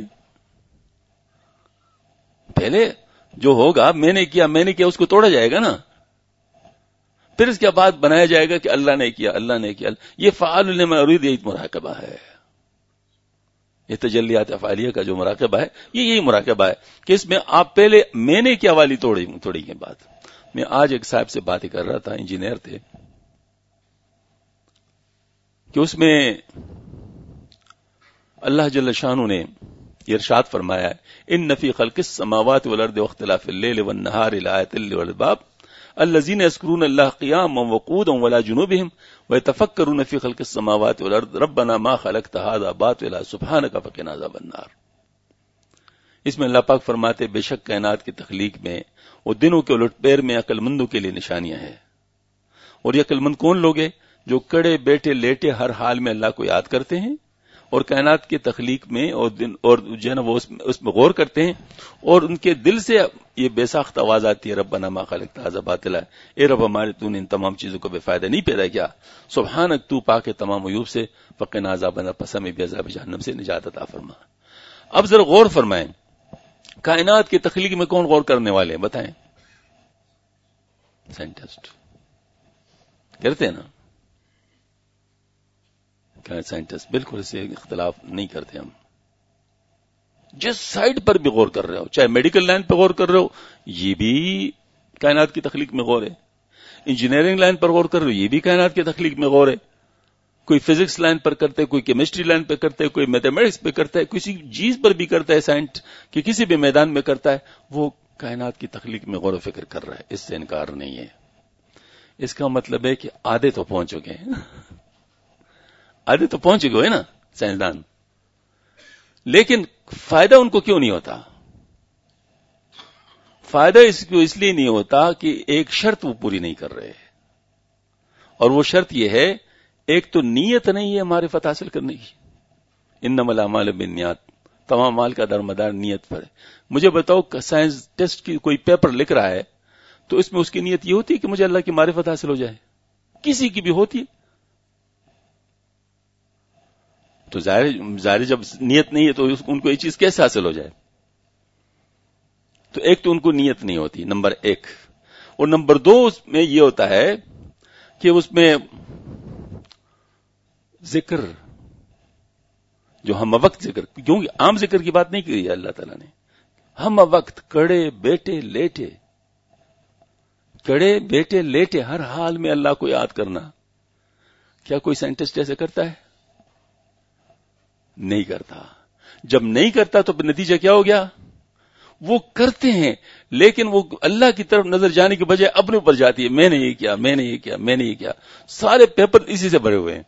S1: پہلے جو ہوگا میں نے کیا میں نے کیا اس کو توڑا جائے گا نا، پھر اس کے بعد بنایا جائے گا کہ اللہ نے کیا، اللہ نے کیا. یہ فعال لما اريد، یہ مراقبہ ہے. یہ تجلیات افعالیہ کا جو مراقبہ ہے یہ یہی مراقبہ ہے کہ اس میں آپ پہلے میں نے کیا والی توڑی توڑی کے بعد. میں آج ایک صاحب سے باتیں کر رہا تھا، انجینئر تھے، کہ اس میں اللہ جل شانہ نے یہ ارشاد فرمایا ہے ان فی خلق السماوات والارض واختلاف الليل والنهار لآیات للالباب الذین یذکرون اللہ قیاما وقعودا وعلی جنوبہم ویتفکرون فی خلق السماوات والارض ربنا ما خلقت هذا باطلا سبحانک فقنا عذاب النار. اس میں اللہ پاک فرماتے بے شک کائنات کی تخلیق میں اور دنوں کے الٹ پیر میں عقل مندوں کے لیے نشانیاں ہیں. اور یہ عقل مند کون لوگ ہیں؟ جو کڑے بیٹھے لیٹے ہر حال میں اللہ کو یاد کرتے ہیں اور کائنات کی تخلیق میں اور دن اور جو ہے نا وہ اس میں غور کرتے ہیں اور ان کے دل سے یہ بے ساخت آواز آتی ہے ربنا ما خلقت ھذا باطلا، اے رب ہمارے تو نے ان تمام چیزوں کو بے فائدہ نہیں پیدا کیا، سبحانک تو پاک ہے تمام عیوب سے، فقنا عذاب النار، پس ہمیں بھی عذاب جہنم سے نجات عطا فرما. اب ذرا غور فرمائیں، کائنات کی تخلیق میں کون غور کرنے والے ہیں بتائیں؟ سائنٹسٹ کرتے ہیں نا، سائنٹسٹ بالکل اسے اختلاف نہیں کرتے. ہم جس سائڈ پر بھی غور کر رہے ہو، چاہے میڈیکل لائن پہ غور کر رہے ہو یہ بھی کائنات کی تخلیق میں غور ہے، انجینئرنگ لائن پر غور کر رہے ہو یہ بھی کائنات کی تخلیق میں غور ہے، کوئی فزکس لائن پر کرتا ہے، کوئی کیمسٹری لائن پہ کرتا ہے، کوئی میتھمیٹکس پہ کرتا ہے، کسی چیز پر بھی کرتا ہے، سائنس کہ کسی بھی میدان میں کرتا ہے، وہ کائنات کی تخلیق میں غور و فکر کر رہا ہے، اس سے انکار نہیں ہے. اس کا مطلب ہے کہ آدھے تو پہنچ چکے ہیں، آدھے تو پہنچ گئے نا سائنسدان، لیکن فائدہ ان کو کیوں نہیں ہوتا؟ فائدہ اس کو اس لیے نہیں ہوتا کہ ایک شرط وہ پوری نہیں کر رہے، اور وہ شرط یہ ہے ایک تو نیت نہیں ہے معرفت حاصل کرنے کی، انما الاعمال بالنیات، تمام مال کا درمدار نیت پر ہے. مجھے بتاؤ سائنس ٹیسٹ کی کوئی پیپر لکھ رہا ہے تو اس میں اس کی نیت یہ ہوتی ہے کہ مجھے اللہ کی معرفت حاصل ہو جائے؟ کسی کی بھی ہوتی ہے تو ظاہر ظاہر جب نیت نہیں ہے تو ان کو یہ چیز کیسے حاصل ہو جائے؟ تو ایک تو ان کو نیت نہیں ہوتی نمبر ایک، اور نمبر دو اس میں یہ ہوتا ہے کہ اس میں ذکر جو ہم وقت ذکر، کیونکہ عام ذکر کی بات نہیں کی ہے اللہ تعالیٰ نے، ہم وقت کڑے بیٹے لیٹے، کڑے بیٹے لیٹے ہر حال میں اللہ کو یاد کرنا، کیا کوئی سائنٹسٹ ایسے کرتا ہے؟ نہیں کرتا. جب نہیں کرتا تو نتیجہ کیا ہو گیا؟ وہ کرتے ہیں لیکن وہ اللہ کی طرف نظر جانے کے بجائے اپنے اوپر جاتی ہے، میں نے یہ کیا، میں نے یہ کیا، میں نے یہ کیا. سارے پیپر اسی سے بھرے ہوئے ہیں.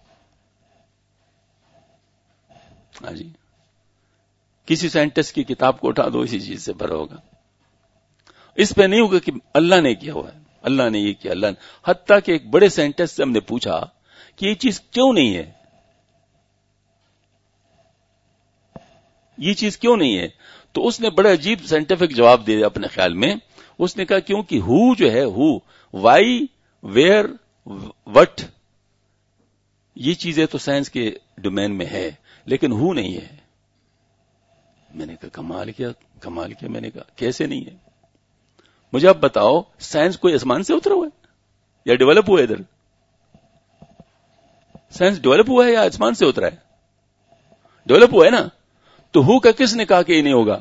S1: ہاں جی، کسی سائنٹسٹ کی کتاب کو اٹھا دو اسی چیز سے بھرا ہوگا، اس پہ نہیں ہوگا کہ اللہ نے کیا ہوا ہے، اللہ نے یہ کیا، اللہ نے. حتیٰ کہ ایک بڑے سائنٹسٹ سے ہم نے پوچھا کہ یہ چیز کیوں نہیں ہے، یہ چیز کیوں نہیں ہے، تو اس نے بڑے عجیب سائنٹیفک جواب دیا اپنے خیال میں. اس نے کہا کیونکہ ہو جو ہے، ہو، وائی، ویئر، وٹ، یہ چیزیں تو سائنس کے ڈومین میں ہے لیکن ہو نہیں ہے. میں نے کہا کمال کیا کمال کیا میں نے کہا کیسے نہیں ہے؟ مجھے آپ بتاؤ سائنس کوئی آسمان سے اترا ہوا ہے یا ڈیولپ ہوا ہے؟ ادھر سائنس ڈیولپ ہوا ہے یا آسمان سے اترا ہے؟ ڈیولپ ہوا ہے نا. تو ہو کا کس نے کہا کہ یہ نہیں ہوگا؟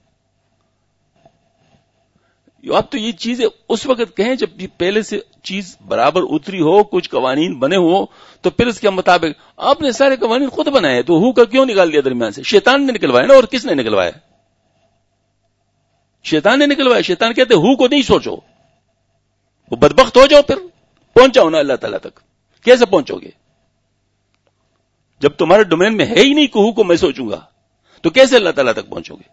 S1: اب تو یہ چیزیں اس وقت کہیں جب یہ پہلے سے چیز برابر اتری ہو, کچھ قوانین بنے ہو, تو پھر اس کے مطابق آپ نے سارے قوانین خود بنائے تو ہو کا کیوں نکال دیا درمیان سے؟ شیطان نے نکلوایا نا. اور کس نے نکلوایا؟ شیطان نے نکلوایا. شیطان کہتے ہو کو نہیں سوچو, وہ بدبخت ہو جاؤ, پھر پہنچاؤ نا اللہ تعالیٰ تک. کیسے پہنچو گے جب تمہارے ڈومین میں ہے ہی نہیں کہ ہو کو میں سوچوں گا؟ تو کیسے اللہ تعالیٰ تک پہنچو گے؟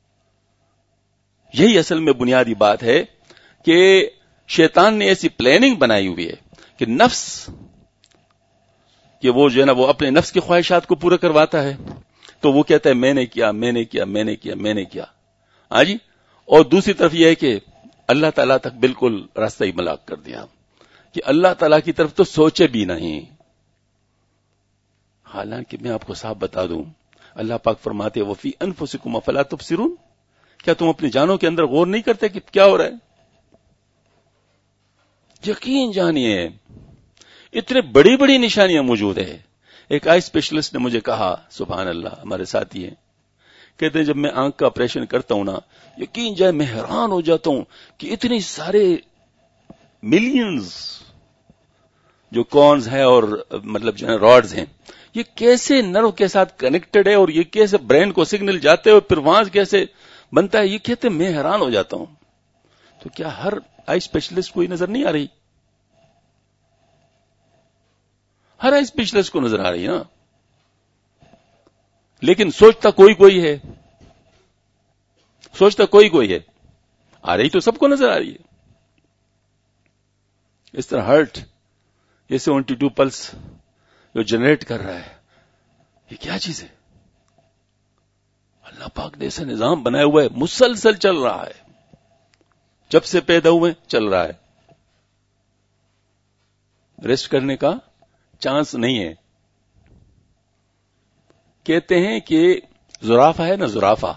S1: یہی اصل میں بنیادی بات ہے کہ شیطان نے ایسی پلاننگ بنائی ہوئی ہے کہ نفس کہ وہ جو ہے نا وہ اپنے نفس کی خواہشات کو پورا کرواتا ہے, تو وہ کہتا ہے میں نے کیا میں نے کیا میں نے کیا میں نے کیا ہاں جی. اور دوسری طرف یہ ہے کہ اللہ تعالیٰ تک بالکل راستہ ہی بلاک کر دیا کہ اللہ تعالیٰ کی طرف تو سوچے بھی نہیں. حالانکہ میں آپ کو صاحب بتا دوں, اللہ پاک فرماتے ہیں وفی انفسکم افلا تبصرون, کیا تم اپنی جانوں کے اندر غور نہیں کرتے کہ کیا ہو رہا ہے؟ یقین جانیے اتنے بڑی بڑی نشانیاں موجود ہیں. ایک آئی اسپیشلسٹ نے مجھے کہا, سبحان اللہ, ہمارے ساتھی ہیں, کہتے ہیں جب میں آنکھ کا آپریشن کرتا ہوں نا, یقین جائے میں حیران ہو جاتا ہوں کہ اتنی سارے ملینز جو کونز ہیں اور مطلب جو ہے راڈز ہیں, یہ کیسے نرو کے ساتھ کنیکٹڈ ہے اور یہ کیسے برین کو سگنل جاتے ہیں اور پھر وہاں کیسے بنتا ہے. یہ کہتے ہیں میں حیران ہو جاتا ہوں. تو کیا ہر آئی اسپیشلسٹ کو یہ نظر نہیں آ رہی؟ ہر آئی اسپیشلسٹ کو نظر آ رہی ہے نا, لیکن سوچتا کوئی کوئی ہے, سوچتا کوئی کوئی ہے. آ رہی تو سب کو نظر آ رہی ہے. اس طرح ہارٹ یہ سیونٹی ٹو پلس جو جنریٹ کر رہا ہے, یہ کیا چیز ہے؟ اللہ پاک نے ایسا نظام بنایا ہوا ہے, مسلسل چل رہا ہے, جب سے پیدا ہوئے چل رہا ہے, ریسٹ کرنے کا چانس نہیں ہے. کہتے ہیں کہ زرافہ ہے نا, زرافہ,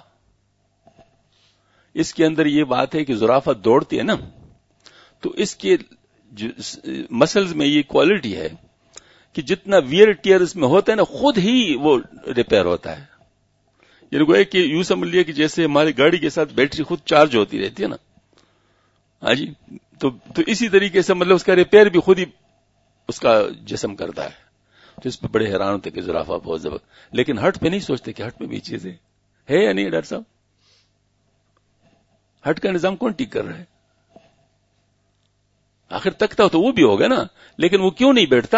S1: اس کے اندر یہ بات ہے کہ زرافہ دوڑتی ہے نا, تو اس کے مسلز میں یہ کوالٹی ہے کہ جتنا ویئر ٹیئر اس میں ہوتا ہے نا, خود ہی وہ ریپیئر ہوتا ہے. یعنی گویا کہ یوں سمجھ لیا کہ جیسے ہماری گاڑی کے ساتھ بیٹری خود چارج ہوتی رہتی ہے نا, ہاں جی, تو تو اسی طریقے سے مطلب اس کا ریپیئر بھی خود ہی اس کا جسم کرتا ہے. تو اس پہ بڑے حیران ہوتے کہ زرافہ بہت زبردست, لیکن ہٹ پہ نہیں سوچتے کہ ہٹ میں بھی چیزیں ہے یا نہیں. ڈاکٹر صاحب ہٹ کا نظام کون ٹھیک کر رہا ہے؟ آخر تکتا تو وہ بھی ہوگا نا, لیکن وہ کیوں نہیں بیٹھتا؟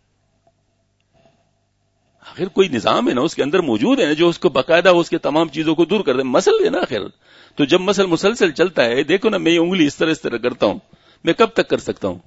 S1: آخر کوئی نظام ہے نا اس کے اندر موجود ہے نا جو اس کو باقاعدہ اس کے تمام چیزوں کو دور کر دے. مسل ہے نا آخر, تو جب مسل مسلسل چلتا ہے, دیکھو نا میں انگلی اس طرح اس طرح کرتا ہوں, میں کب تک کر سکتا ہوں؟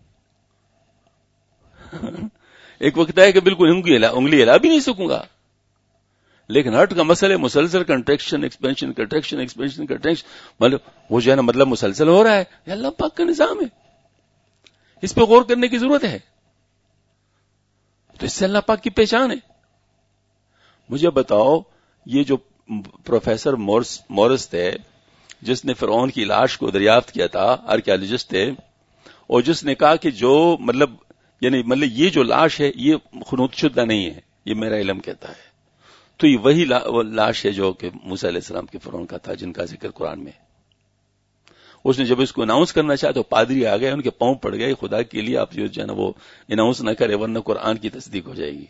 S1: ایک وقت ہے کہ بالکل انگلی ہلا انگلی ہلا بھی نہیں سکوں گا. لیکن ہارٹ کا مسئلہ ہے مسلسل contraction expansion contraction expansion contraction, مطلب وہ جو ہے نا مطلب مسلسل ہو رہا ہے. یہ اللہ پاک کا نظام ہے, اس پہ غور کرنے کی ضرورت ہے. تو اس سے اللہ پاک کی پہچان ہے. مجھے بتاؤ, یہ جو پروفیسر مورس مورس تھے جس نے فرعون کی لاش کو دریافت کیا تھا, آرکیالوجسٹ تھے, اور جس نے کہا کہ جو مطلب یعنی مطلب یہ جو لاش ہے یہ خنوط شدہ نہیں ہے, یہ میرا علم کہتا ہے. تو یہ وہی لاش ہے جو کہ موسیٰ علیہ السلام کے فرعون کا تھا, جن کا ذکر قرآن میں. اس نے جب اس کو اناؤنس کرنا چاہا تو پادری آ گئے, ان کے پاؤں پڑ گئے, خدا کے لیے آپ جو ہے نا وہ اناؤنس نہ کرے ورنہ قرآن کی تصدیق ہو جائے گی.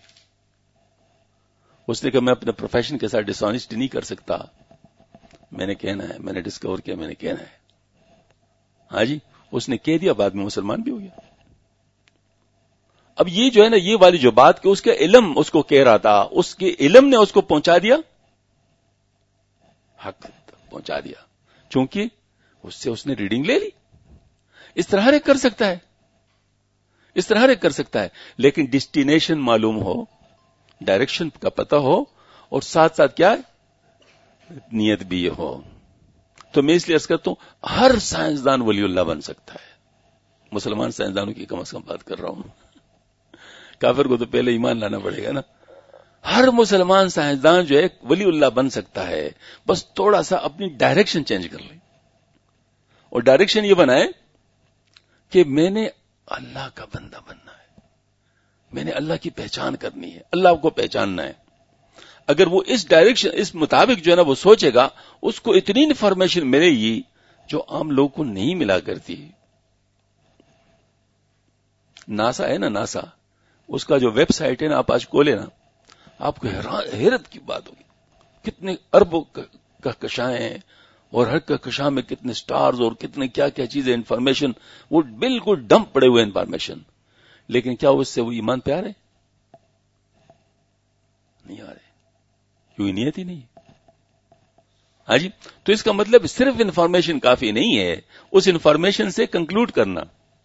S1: اس نے کہا میں اپنے پروفیشن کے ساتھ ڈس آنیسٹ نہیں کر سکتا, میں نے کہنا ہے, میں نے ڈسکور کیا, میں نے کہنا ہے. ہاں جی, اس نے کہہ دیا, بعد میں مسلمان بھی ہو گیا. اب یہ جو ہے نا یہ والی جو بات کہ اس کا علم اس کو کہہ رہا تھا, اس کے علم نے اس کو پہنچا دیا, حق پہنچا دیا, چونکہ اس سے اس نے ریڈنگ لے لی. اس طرح ہر ایک کر سکتا ہے, اس طرح ہر ایک کر سکتا ہے, لیکن ڈیسٹینیشن معلوم ہو, ڈائریکشن کا پتہ ہو, اور ساتھ ساتھ کیا ہے نیت بھی ہو. تو میں اس لیے عرض کرتا ہوں ہر سائنسدان ولی اللہ بن سکتا ہے. مسلمان سائنسدانوں کی کم از کم بات کر رہا ہوں, کافر کو تو پہلے ایمان لانا پڑے گا نا. ہر مسلمان سائنسدان جو ہے ولی اللہ بن سکتا ہے، بس تھوڑا سا اپنی ڈائریکشن چینج کر لے، اور ڈائریکشن یہ بنائے کہ میں نے اللہ کا بندہ بننا ہے، میں نے اللہ کی پہچان کرنی ہے، اللہ کو پہچاننا ہے. اگر وہ اس ڈائریکشن اس مطابق جو ہے نا وہ سوچے گا، اس کو اتنی انفارمیشن ملے گی جو عام لوگوں کو نہیں ملا کرتی. ناسا ہے نا، ناسا اس کا جو ویب سائٹ ہے نا، آپ آج کھولے نا، آپ کو حیرت کی بات ہوگی، کتنے اربوں کہکشائیں ہیں، اور ہر کہکشاں میں کتنے سٹارز اور کتنے کیا کیا چیزیں، انفارمیشن، وہ بالکل ڈمپ پڑے ہوئے انفارمیشن. لیکن کیا اس سے وہ ایمان پہ آ رہے؟ نہیں آ رہے، کیوں؟ نیت ہی نہیں. ہاں جی. تو اس کا مطلب صرف انفارمیشن کافی نہیں ہے، اس انفارمیشن سے کنکلوڈ کرنا.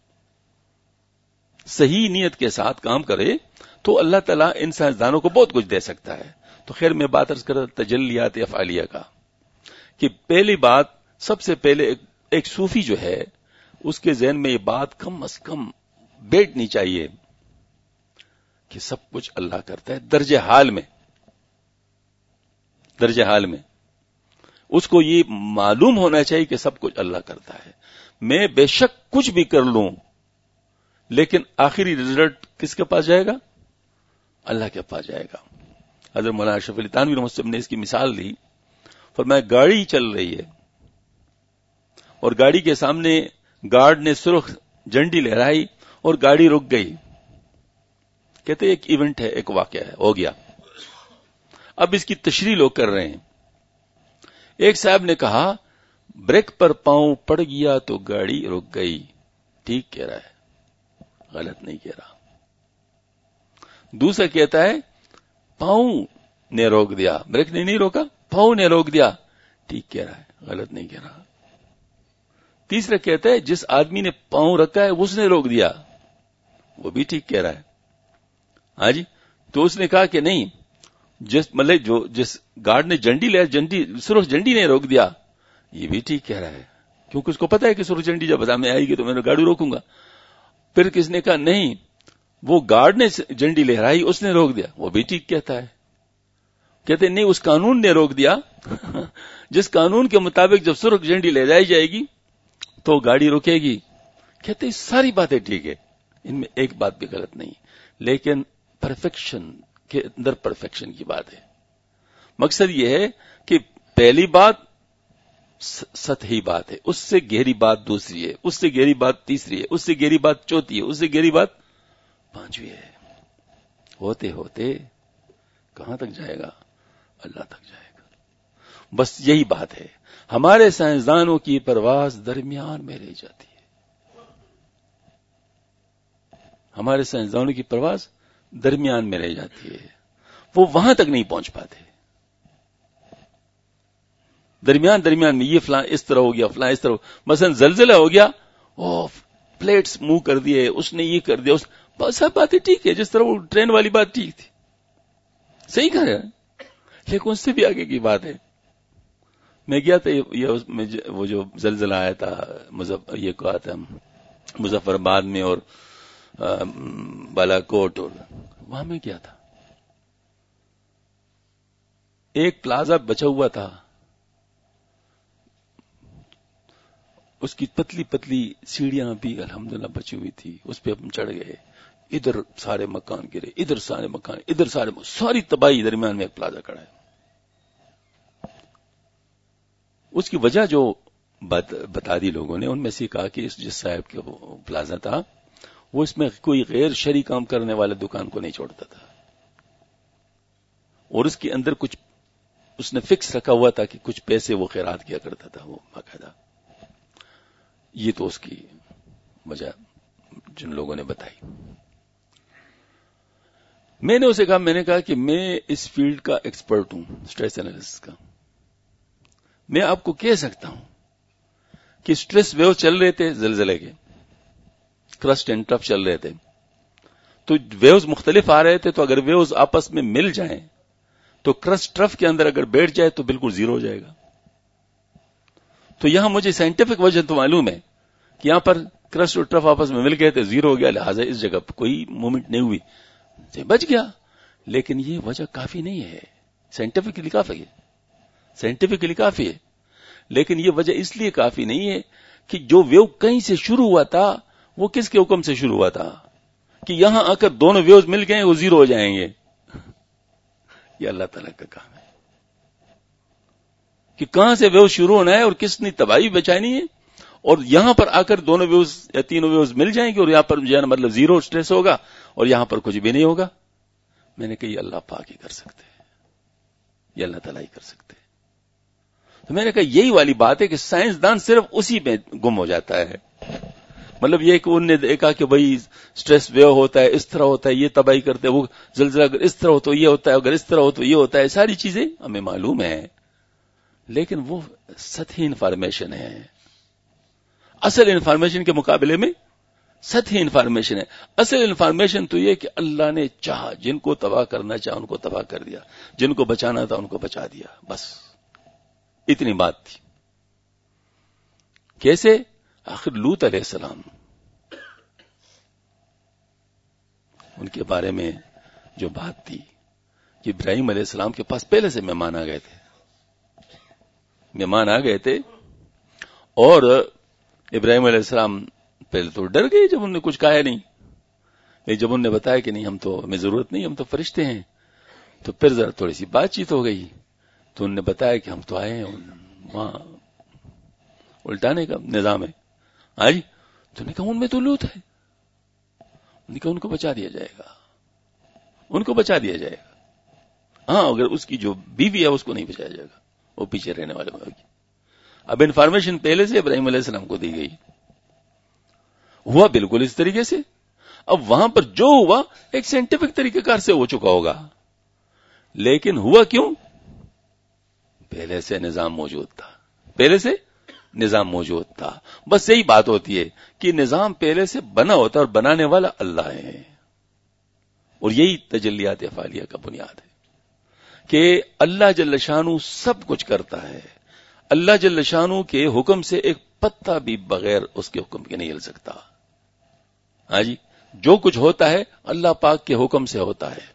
S1: صحیح نیت کے ساتھ کام کرے تو اللہ تعالیٰ ان سائنسدانوں کو بہت کچھ دے سکتا ہے. تو خیر میں بات عرض کر رہا تجلیات افعالیہ کا، کہ پہلی بات سب سے پہلے ایک, ایک صوفی جو ہے اس کے ذہن میں یہ بات کم از کم بیٹھنی چاہیے کہ سب کچھ اللہ کرتا ہے. درجہ حال میں درجہ حال میں اس کو یہ معلوم ہونا چاہیے کہ سب کچھ اللہ کرتا ہے. میں بے شک کچھ بھی کر لوں لیکن آخری رزلٹ کس کے پاس جائے گا؟ اللہ کے پاس جائے گا. حضرت مولانا اشرف علی تھانوی رحمۃ اللہ نے اس کی مثال دی، فرمایا گاڑی چل رہی ہے اور گاڑی کے سامنے گارڈ نے سرخ جھنڈی لہرائی اور گاڑی رک گئی. کہتے ایک ایونٹ ہے، ایک واقعہ ہے، ہو گیا. اب اس کی تشریح لوگ کر رہے ہیں. ایک صاحب نے کہا بریک پر پاؤں پڑ گیا تو گاڑی رک گئی. ٹھیک کہہ رہا ہے، غلط نہیں کہہ رہا. دوسرا کہتا ہے پاؤں نے روک دیا، بریک نے نہیں روکا، پاؤں نے روک دیا. ٹھیک کہہ رہا ہے، غلط نہیں کہہ رہا. تیسرا کہتا ہے جس آدمی نے پاؤں رکھا ہے اس نے روک دیا، وہ بھی ٹھیک کہہ رہا ہے. ہاں جی. تو اس نے کہا کہ نہیں، جس مطلب جو جس گارڈ نے جھنڈی لیا، جھنڈی سرخ جھنڈی نے روک دیا، یہ بھی ٹھیک کہہ رہا ہے، کیونکہ اس کو پتا ہے کہ سرخ جھنڈی جب سامنے آئے گی تو میں نے گاڑی روکوں گا. پھر کس نے کہا نہیں، وہ گارڈ نے جھنڈی لہرائی اس نے روک دیا، وہ بھی ٹھیک کہتا ہے. کہتے نہیں، اس قانون نے روک دیا جس قانون کے مطابق جب سرخ جھنڈی لہرائی جائے گی تو گاڑی رکے گی. کہتے ساری باتیں ٹھیک ہے، ان میں ایک بات بھی غلط نہیں، لیکن پرفیکشن کے اندر پرفیکشن کی بات ہے. مقصد یہ ہے کہ پہلی بات سطحی بات ہے، اس سے گہری بات دوسری ہے، اس سے گہری بات تیسری ہے، اس سے گہری بات چوتھی ہے، اس سے گہری بات پانچویں ہے. ہوتے ہوتے کہاں تک جائے گا؟ اللہ تک جائے گا. بس یہی بات ہے. ہمارے سائنسدانوں کی پرواز درمیان میں رہ جاتی ہے. ہمارے سائنسدانوں کی پرواز درمیان میں رہ جاتی ہے، وہ وہاں تک نہیں پہنچ پاتے. درمیان درمیان میں یہ فلاں اس طرح ہو گیا، فلاں اس طرح، مثلا زلزلہ ہو گیا، او پلیٹس موو کر دیے، اس نے یہ کر دیا، اس سب باتیں ٹھیک ہے. جس طرح وہ ٹرین والی بات ٹھیک تھی، صحیح کہہ رہے ہیں، لیکن اس سے بھی آگے کی بات ہے. میں گیا تھا یہ وہ جو زلزلہ آیا تھا یہ کہا تھا مظفر آباد میں اور بالا کوٹ، اور وہاں میں کیا تھا، ایک پلازا بچا ہوا تھا، اس کی پتلی پتلی سیڑھیاں بھی الحمدللہ بچی ہوئی تھی، اس پہ ہم چڑھ گئے. ادھر سارے مکان گرے، ادھر سارے مکان، ادھر سارے مکان، ساری تباہی، درمیان میں ایک پلازا کھڑا ہے. اس کی وجہ جو بتا دی لوگوں نے، ان میں سے کہا کہ اس جس صاحب کا پلازا تھا وہ اس میں کوئی غیر شرعی کام کرنے والے دکان کو نہیں چھوڑتا تھا، اور اس کے اندر کچھ اس نے فکس رکھا ہوا تھا کہ کچھ پیسے وہ خیرات کیا کرتا تھا وہ باقاعدہ. یہ تو اس کی وجہ جن لوگوں نے بتائی. میں نے اسے کہا میں نے کہا کہ میں اس فیلڈ کا ایکسپرٹ ہوں، اسٹریس انالیسس کا. میں آپ کو کہہ سکتا ہوں کہ اسٹریس ویو چل رہے تھے زلزلے کے، کرسٹ اینڈ ٹرف چل رہے تھے، تو ویوز مختلف آ رہے تھے، تو اگر ویوز آپس میں مل جائیں تو کرسٹ ٹرف کے اندر اگر بیٹھ جائے تو بالکل زیرو ہو جائے گا. تو یہاں مجھے سائنٹیفک وجہ تو معلوم ہے کہ یہاں پر کرسٹ اور ٹرف آپس میں مل گئے تھے، زیرو ہو گیا، لہٰذا اس جگہ پر کوئی موومنٹ نہیں ہوئی. سے بچ گیا. لیکن یہ وجہ کافی نہیں ہے, سائنٹیفکلی کافی ہے, سائنٹیفکلی کافی ہے, لیکن یہ وجہ اس لیے کافی نہیں ہے کہ جو ویو کہیں سے شروع ہوا تھا وہ کس کے حکم سے شروع ہوا تھا کہ یہاں آ کر دونوں ویوز مل گئے وہ زیرو ہو جائیں گے. یہ اللہ تعالیٰ کا کام ہے کہ کہاں سے ویو شروع ہونا ہے اور کس نے تباہی بچانی ہے, اور یہاں پر آ کر دونوں ویوز یا تینوں ویوز مل جائیں گے اور یہاں پر جو ہے نا مطلب زیرو اسٹریس ہوگا اور یہاں پر کچھ بھی نہیں ہوگا. میں نے کہا یہ اللہ پاک ہی کر سکتے ہیں, یہ اللہ تعالیٰ ہی کر سکتے ہیں. تو میں نے کہا یہی والی بات ہے کہ سائنسدان صرف اسی میں گم ہو جاتا ہے. مطلب یہ کہ انہوں نے دیکھا کہ بھائی سٹریس ویو ہوتا ہے, اس طرح ہوتا ہے, یہ تباہی کرتے ہیں, وہ زلزلہ اگر اس طرح ہو تو یہ ہوتا ہے, اگر اس طرح ہو تو یہ ہوتا ہے, ساری چیزیں ہمیں معلوم ہیں, لیکن وہ سطحی انفارمیشن ہے. اصل انفارمیشن کے مقابلے میں سطحی انفارمیشن ہے. اصل انفارمیشن تو یہ کہ اللہ نے چاہا, جن کو تباہ کرنا چاہا ان کو تباہ کر دیا, جن کو بچانا تھا ان کو بچا دیا, بس اتنی بات تھی. کیسے؟ آخر لوط علیہ السلام, ان کے بارے میں جو بات تھی کہ ابراہیم علیہ السلام کے پاس پہلے سے مہمان آ گئے تھے, مہمان آ گئے تھے اور ابراہیم علیہ السلام پہلے تو ڈر گئے جب انہوں نے کچھ کہا نہیں, لیکن جب انہوں نے بتایا کہ نہیں ہم تو ہمیں ضرورت نہیں, ہم تو فرشتے ہیں, تو پھر ذرا تھوڑی سی بات چیت ہو گئی. تو انہوں نے بتایا کہ ہم تو آئے ہیں وہاں الٹانے کا نظام ہے. ہاں جی, تو نے کہا ان میں تو لوط ہے, ان نے کہا ان کو بچا دیا جائے گا, ان کو بچا دیا جائے گا. ہاں اگر اس کی جو بیوی ہے اس کو نہیں بچایا جائے گا, وہ پیچھے رہنے والے ہوگی. اب انفارمیشن پہلے سے ابراہیم علیہ السلام کو دی گئی, ہوا بالکل اس طریقے سے. اب وہاں پر جو ہوا ایک سائنٹیفک طریقہ کار سے ہو چکا ہوگا, لیکن ہوا کیوں؟ پہلے سے نظام موجود تھا, پہلے سے نظام موجود تھا. بس یہی بات ہوتی ہے کہ نظام پہلے سے بنا ہوتا ہے اور بنانے والا اللہ ہے, اور یہی تجلیات افعالیہ کا بنیاد ہے کہ اللہ جل شانہ سب کچھ کرتا ہے. اللہ جل شانہ کے حکم سے ایک پتا بھی بغیر اس کے حکم کے نہیں ہل سکتا. ہاں جی, جو کچھ ہوتا ہے اللہ پاک کے حکم سے ہوتا ہے.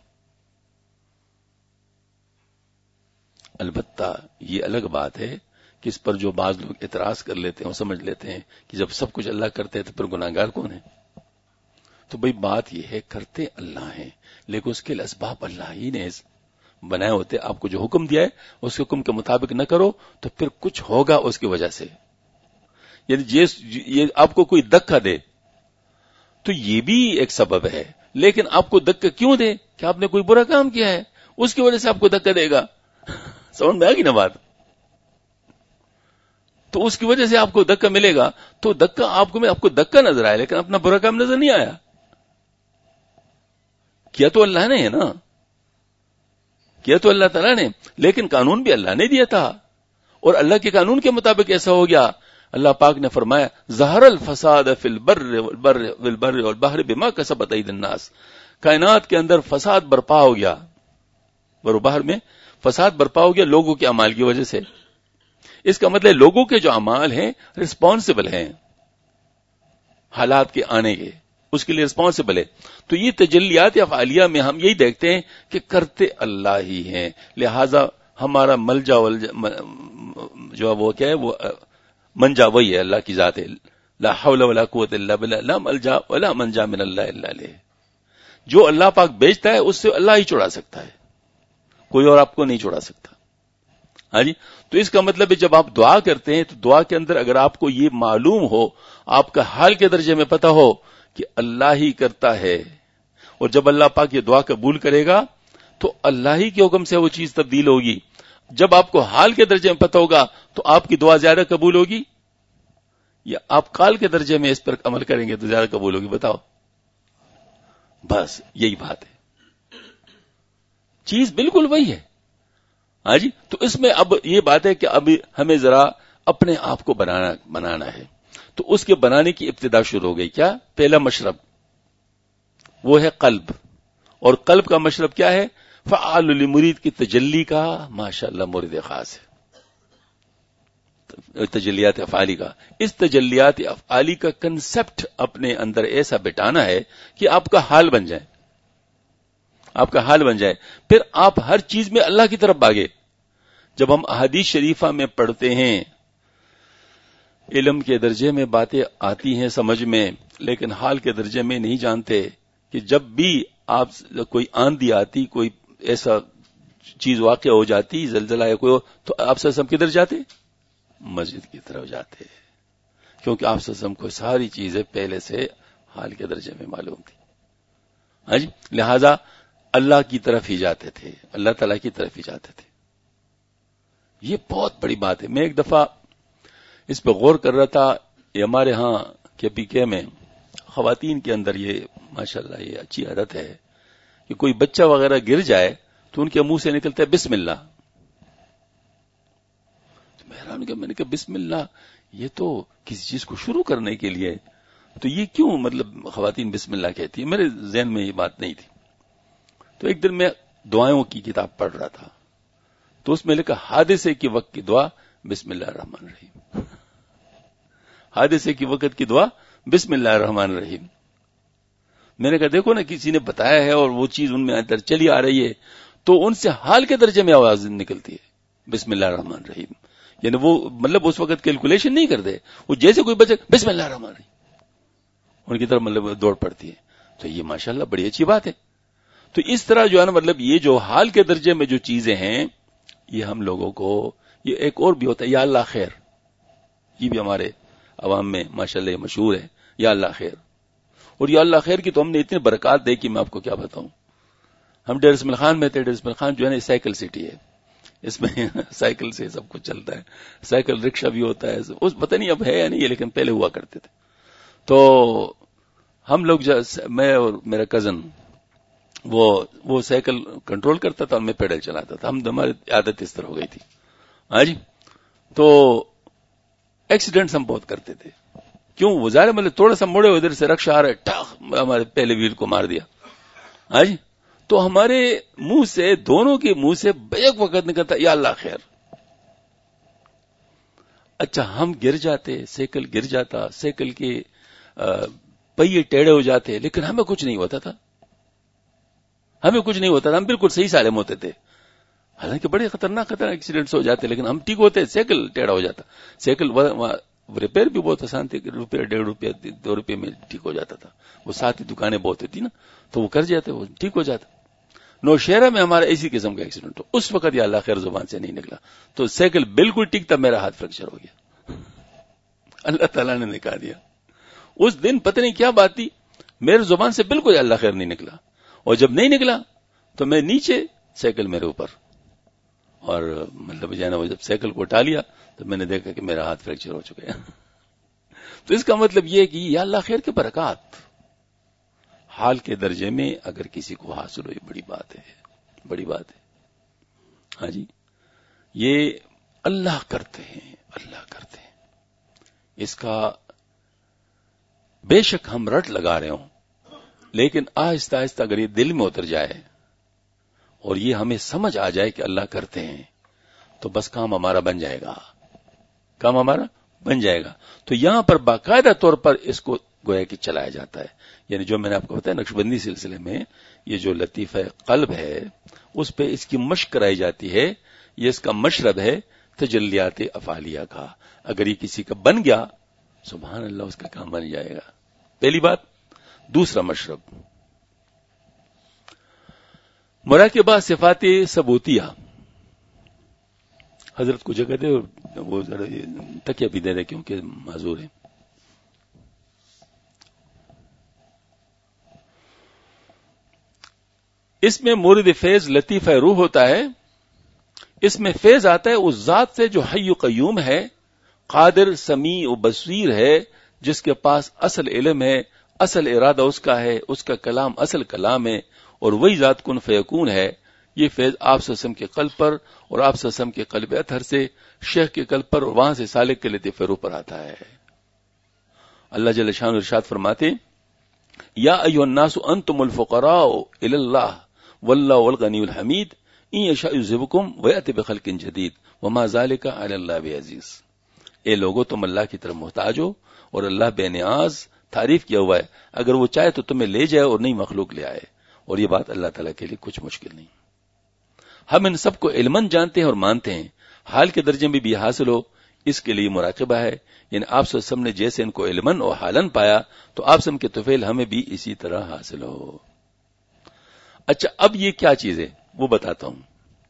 S1: البتہ یہ الگ بات ہے کہ اس پر جو بعض لوگ اعتراض کر لیتے ہیں, وہ سمجھ لیتے ہیں کہ جب سب کچھ اللہ کرتے ہیں تو پھر گناہگار کون ہے؟ تو بھئی بات یہ ہے کرتے اللہ ہیں, لیکن اس کے اسباب اللہ ہی نے بنائے ہوتے. آپ کو جو حکم دیا ہے اس حکم کے مطابق نہ کرو تو پھر کچھ ہوگا اس کی وجہ سے. یعنی یہ آپ کو کوئی دھکا دے تو یہ بھی ایک سبب ہے, لیکن آپ کو دھکا کیوں دے؟ کہ آپ نے کوئی برا کام کیا ہے, اس کی وجہ سے آپ کو دھکا دے گا. سمجھ میں آ گئی نا بات؟ تو اس کی وجہ سے آپ کو دھکا ملے گا, تو دھکا آپ کو آپ کو دھکا نظر آیا لیکن اپنا برا کام نظر نہیں آیا. کیا تو اللہ نے ہے نا, کیا تو اللہ تعالیٰ نے, لیکن قانون بھی اللہ نے دیا تھا, اور اللہ کے قانون کے مطابق ایسا ہو گیا. اللہ پاک نے فرمایا ظہر الفساد فی البر والبر والبر والبحر بما کسبت ایدی الناس, کائنات کے اندر فساد برپا ہو گیا, بر بحر میں فساد برپا ہو گیا لوگوں کے اعمال کی وجہ سے. اس کا مطلب لوگوں کے جو اعمال ہیں رسپانسبل ہیں حالات کے آنے کے, اس کے لیے رسپانسبل ہے. تو یہ تجلیات افعالیہ میں ہم یہی دیکھتے ہیں کہ کرتے اللہ ہی ہیں, لہذا ہمارا ملجا جو وہ کیا ہے, وہ منجا وہی ہے, اللہ کی ذات ہے. لا حول ولا قوت الا باللہ, لا ملجا ولا منجا من اللہ الا الیہ. جو اللہ پاک بیچتا ہے اس سے اللہ ہی چھڑا سکتا ہے, کوئی اور آپ کو نہیں چھڑا سکتا. ہاں جی, تو اس کا مطلب ہے جب آپ دعا کرتے ہیں تو دعا کے اندر اگر آپ کو یہ معلوم ہو, آپ کا حال کے درجے میں پتہ ہو کہ اللہ ہی کرتا ہے, اور جب اللہ پاک یہ دعا قبول کرے گا تو اللہ ہی کے حکم سے وہ چیز تبدیل ہوگی. جب آپ کو حال کے درجے میں پتہ ہوگا تو آپ کی دعا زیادہ قبول ہوگی, یا آپ کال کے درجے میں اس پر عمل کریں گے تو زیادہ قبول ہوگی؟ بتاؤ. بس یہی بات ہے, چیز بالکل وہی ہے. ہاں جی, تو اس میں اب یہ بات ہے کہ اب ہمیں ذرا اپنے آپ کو بنانا بنانا ہے. تو اس کے بنانے کی ابتدا شروع ہو گئی. کیا؟ پہلا مشرب وہ ہے قلب, اور قلب کا مشرب کیا ہے؟ فعال لمرید کی تجلی کا ماشاءاللہ مرید خاص ہے, تجلیات افعالی کا. اس تجلیات افعالی کا کنسپٹ اپنے اندر ایسا بٹانا ہے کہ آپ کا حال بن جائے. آپ کا حال بن جائے، پھر آپ ہر چیز میں اللہ کی طرف بھاگے. جب ہم احادیث شریفہ میں پڑھتے ہیں، علم کے درجے میں باتیں آتی ہیں سمجھ میں، لیکن حال کے درجے میں نہیں جانتے کہ جب بھی آپ کوئی آندھی آتی، کوئی ایسا چیز واقع ہو جاتی، زلزلہ یا کوئی ہو، تو آپ سب کدھر جاتے؟ مسجد کی طرف جاتے، کیونکہ آپ سسم کو ساری چیزیں پہلے سے حال کے درجے میں معلوم تھی. ہاں جی، لہذا اللہ کی طرف ہی جاتے تھے، اللہ تعالیٰ کی طرف ہی جاتے تھے. یہ بہت بڑی بات ہے. میں ایک دفعہ اس پہ غور کر رہا تھا. یہ ہمارے ہاں کے پی کے میں خواتین کے اندر یہ ماشاءاللہ یہ اچھی عادت ہے کہ کوئی بچہ وغیرہ گر جائے تو ان کے منہ سے نکلتا ہے بسم اللہ. تو میں حیران کہ میں نے کہا بسم اللہ یہ تو کسی چیز کو شروع کرنے کے لیے، تو یہ کیوں مطلب خواتین بسم اللہ کہتی ہے؟ میرے ذہن میں یہ بات نہیں تھی. تو ایک دن میں دعاؤں کی کتاب پڑھ رہا تھا، تو اس میں لکھا حادثے کے وقت کی دعا بسم اللہ الرحمن الرحیم. حادثے کی وقت کی دعا بسم اللہ الرحمن الرحیم. میں نے کہا دیکھو نا، کسی نے بتایا ہے اور وہ چیز ان میں اندر چلی آ رہی ہے، تو ان سے حال کے درجے میں آواز نکلتی ہے بسم اللہ الرحمن الرحیم. یعنی وہ مطلب اس وقت کیلکولیشن نہیں کرتے، وہ جیسے کوئی بچے بسم اللہ الرحمن الرحیم ان کی طرف مطلب دوڑ پڑتی ہے. تو یہ ماشاءاللہ بڑی اچھی بات ہے. تو اس طرح جو ہے نا مطلب یہ جو حال کے درجے میں جو چیزیں ہیں، یہ ہم لوگوں کو، یہ ایک اور بھی ہوتا ہے یا اللہ خیر، یہ بھی ہمارے عوام میں ماشاءاللہ یہ مشہور ہے یا اللہ خیر. اور یا اللہ خیر کی تو ہم نے اتنے برکات دے کہ میں آپ کو کیا بتاؤں. ہم ڈیر اسماعیل خان میں تھے. ڈیر اسماعیل خان جو ہے نا سائیکل سٹی ہے، اس میں سائیکل سے سب کچھ چلتا ہے. سائیکل رکشہ بھی ہوتا ہے، اس پتہ نہیں اب ہے یا نہیں، لیکن پہلے ہوا کرتے تھے. تو ہم لوگ میں اور میرا کزن وہ وہ سائیکل کنٹرول کرتا تھا اور میں پیڈل چلاتا تھا. ہم ہماری عادت اس طرح ہو گئی تھی. ہاں جی. تو ایکسیڈنٹس ہم بہت کرتے تھے. کیوں؟ وہ ظاہر مطلب تھوڑا سا مڑے ادھر سے رکشہ آ رہا ہے، ٹاخ ہمارے پہلے ویل کو مار دیا. ہاں جی. تو ہمارے منہ سے، دونوں کے منہ سے بیک وقت نکلتا یا اللہ خیر. اچھا ہم گر جاتے، سائیکل گر جاتا، سائیکل کے پہیے ٹیڑے ہو جاتے، لیکن ہمیں کچھ نہیں ہوتا تھا. ہمیں کچھ نہیں ہوتا تھا، ہم بالکل صحیح سالم ہوتے تھے. حالانکہ بڑے خطرناک خطرناک ایکسیڈنٹس ہو جاتے، لیکن ہم ٹھیک ہوتے. سائیکل ٹیڑھا ہو جاتا، سائیکل ریپیئر بھی بہت آسان تھی، روپیہ ڈیڑھ روپیہ دو روپے میں ٹھیک ہو جاتا تھا. وہ ساتھ ہی دکانیں بہت ہوتی نا، تو وہ کر جاتے، وہ ٹھیک ہو جاتا. نوشہرہ میں ہمارا اسی قسم کا ایکسیڈنٹ ہو، اس وقت یا اللہ خیر زبان سے نہیں نکلا، تو سائیکل بالکل ٹھیک تھا، میرا ہاتھ فریکچر ہو گیا. اللہ تعالیٰ نے نکال دیا. اس دن پتہ نہیں کیا بات تھی، میرے زبان سے بالکل یا اللہ خیر نہیں نکلا. اور جب نہیں نکلا تو میں نیچے، سائیکل میرے اوپر، اور مطلب جانا وہ جب سائیکل کو اٹھا لیا تو میں نے دیکھا کہ میرا ہاتھ فریکچر ہو چکا ہے. تو اس کا مطلب یہ کہ یا اللہ خیر کے برکات حال کے درجے میں اگر کسی کو حاصل ہوئی، بڑی بات ہے، بڑی بات ہے. ہاں جی. یہ اللہ کرتے ہیں، اللہ کرتے ہیں. اس کا بے شک ہم رٹ لگا رہے ہوں، لیکن آہستہ آہستہ اگر یہ دل میں اتر جائے اور یہ ہمیں سمجھ آ جائے کہ اللہ کرتے ہیں، تو بس کام ہمارا بن جائے گا، کام ہمارا بن جائے گا. تو یہاں پر باقاعدہ طور پر اس کو گویا کہ چلایا جاتا ہے. یعنی جو میں نے آپ کو بتایا نقشبندی سلسلے میں یہ جو لطیفہ قلب ہے، اس پہ اس کی مشق کرائی جاتی ہے. یہ اس کا مشرب ہے تجلیات افعالیہ کا. اگر یہ کسی کا بن گیا، سبحان اللہ، اس کا کام بن جائے گا. پہلی بات. دوسرا مشرب مراقبہ صفات ثبوتیہ. حضرت کو جگہ دے اور وہ ذرا تکیہ بھی دے دے کیونکہ معذور ہے. اس میں مورد فیض لطیفہ روح ہوتا ہے. اس میں فیض آتا ہے اس ذات سے جو حی و قیوم ہے، قادر سمیع و بصیر ہے، جس کے پاس اصل علم ہے، اصل ارادہ اس کا ہے، اس کا کلام اصل کلام ہے، اور وہی ذات کن فیکون ہے. یہ فیض آپ سسم کے قلب پر اور آپ سسم کے قلب اطہر سے شیخ کے قلب پر اور وہاں سے سالک کے لطیفہ روح پر آتا ہے. اللہ جل شانہ ارشاد فرماتے یا ایھا الناس انتم الفقراء الی اللہ واللہ الغنی الحمید ان یشاء یذہبکم ویأتی بخلق جدید وما ذلک علی اللہ بعزیز. اے لوگو تم اللہ کی طرف محتاج ہو اور اللہ بے نیاز، تعریف کیا ہوا ہے، اگر وہ چاہے تو تمہیں لے جائے اور نئی مخلوق لے آئے، اور یہ بات اللہ تعالیٰ کے لیے کچھ مشکل نہیں. ہم ان سب کو علماً جانتے ہیں اور مانتے ہیں، حال کے درجے میں بھی حاصل ہو اس کے لیے مراقبہ ہے. یعنی آپ صلی اللہ علیہ وسلم نے جیسے ان کو علماً اور حالاً پایا تو آپ صلی اللہ علیہ وسلم کے طفیل ہمیں بھی اسی طرح حاصل ہو. اچھا، اب یہ کیا چیز ہے وہ بتاتا ہوں.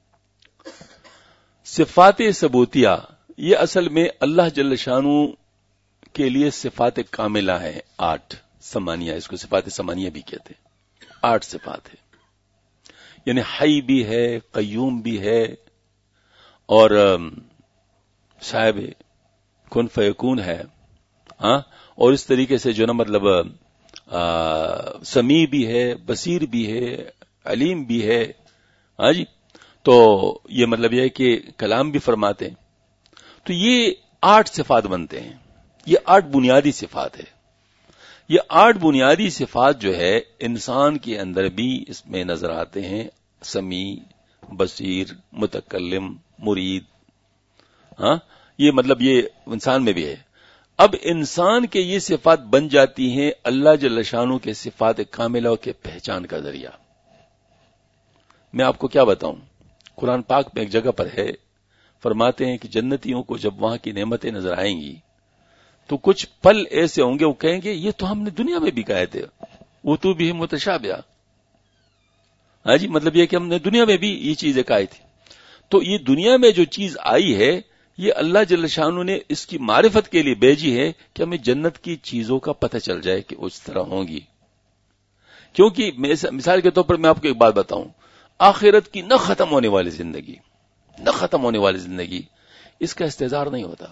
S1: صفات ثبوتیہ یہ اصل میں اللہ جل شانہ کے لیے صفات کاملہ ہے. آٹھ سمانیہ، اس کو صفات سمانیہ بھی کہتے ہیں. آٹھ صفات ہے، یعنی حی بھی ہے، قیوم بھی ہے، اور صاحب کن فیکون ہے، ہاں، اور اس طریقے سے جو نا مطلب سمیع بھی ہے، بصیر بھی ہے، علیم بھی ہے. ہاں جی، تو یہ مطلب یہ ہے کہ کلام بھی فرماتے ہیں. تو یہ آٹھ صفات بنتے ہیں. یہ آٹھ بنیادی صفات ہے. یہ آٹھ بنیادی صفات جو ہے انسان کے اندر بھی اس میں نظر آتے ہیں. سمیع، بصیر، متکلم، مرید. ہاں، یہ مطلب یہ انسان میں بھی ہے. اب انسان کے یہ صفات بن جاتی ہیں اللہ جل شانہ کے صفات کاملہ کے پہچان کا ذریعہ. میں آپ کو کیا بتاؤں، قرآن پاک میں ایک جگہ پر ہے، فرماتے ہیں کہ جنتیوں کو جب وہاں کی نعمتیں نظر آئیں گی تو کچھ پل ایسے ہوں گے وہ کہیں گے یہ تو ہم نے دنیا میں بھی کہے تھے، وہ تو بھی متشابہ. ہاں جی، مطلب یہ کہ ہم نے دنیا میں بھی یہ چیزیں کہی تھی. تو یہ دنیا میں جو چیز آئی ہے یہ اللہ جل شانہ نے اس کی معرفت کے لیے بھیجی ہے کہ ہمیں جنت کی چیزوں کا پتہ چل جائے کہ اس طرح ہوں گی. کیونکہ مثال کے طور پر میں آپ کو ایک بات بتاؤں، آخرت کی نہ ختم ہونے والی زندگی، نہ ختم ہونے والی زندگی، اس کا استظہار نہیں ہوتا.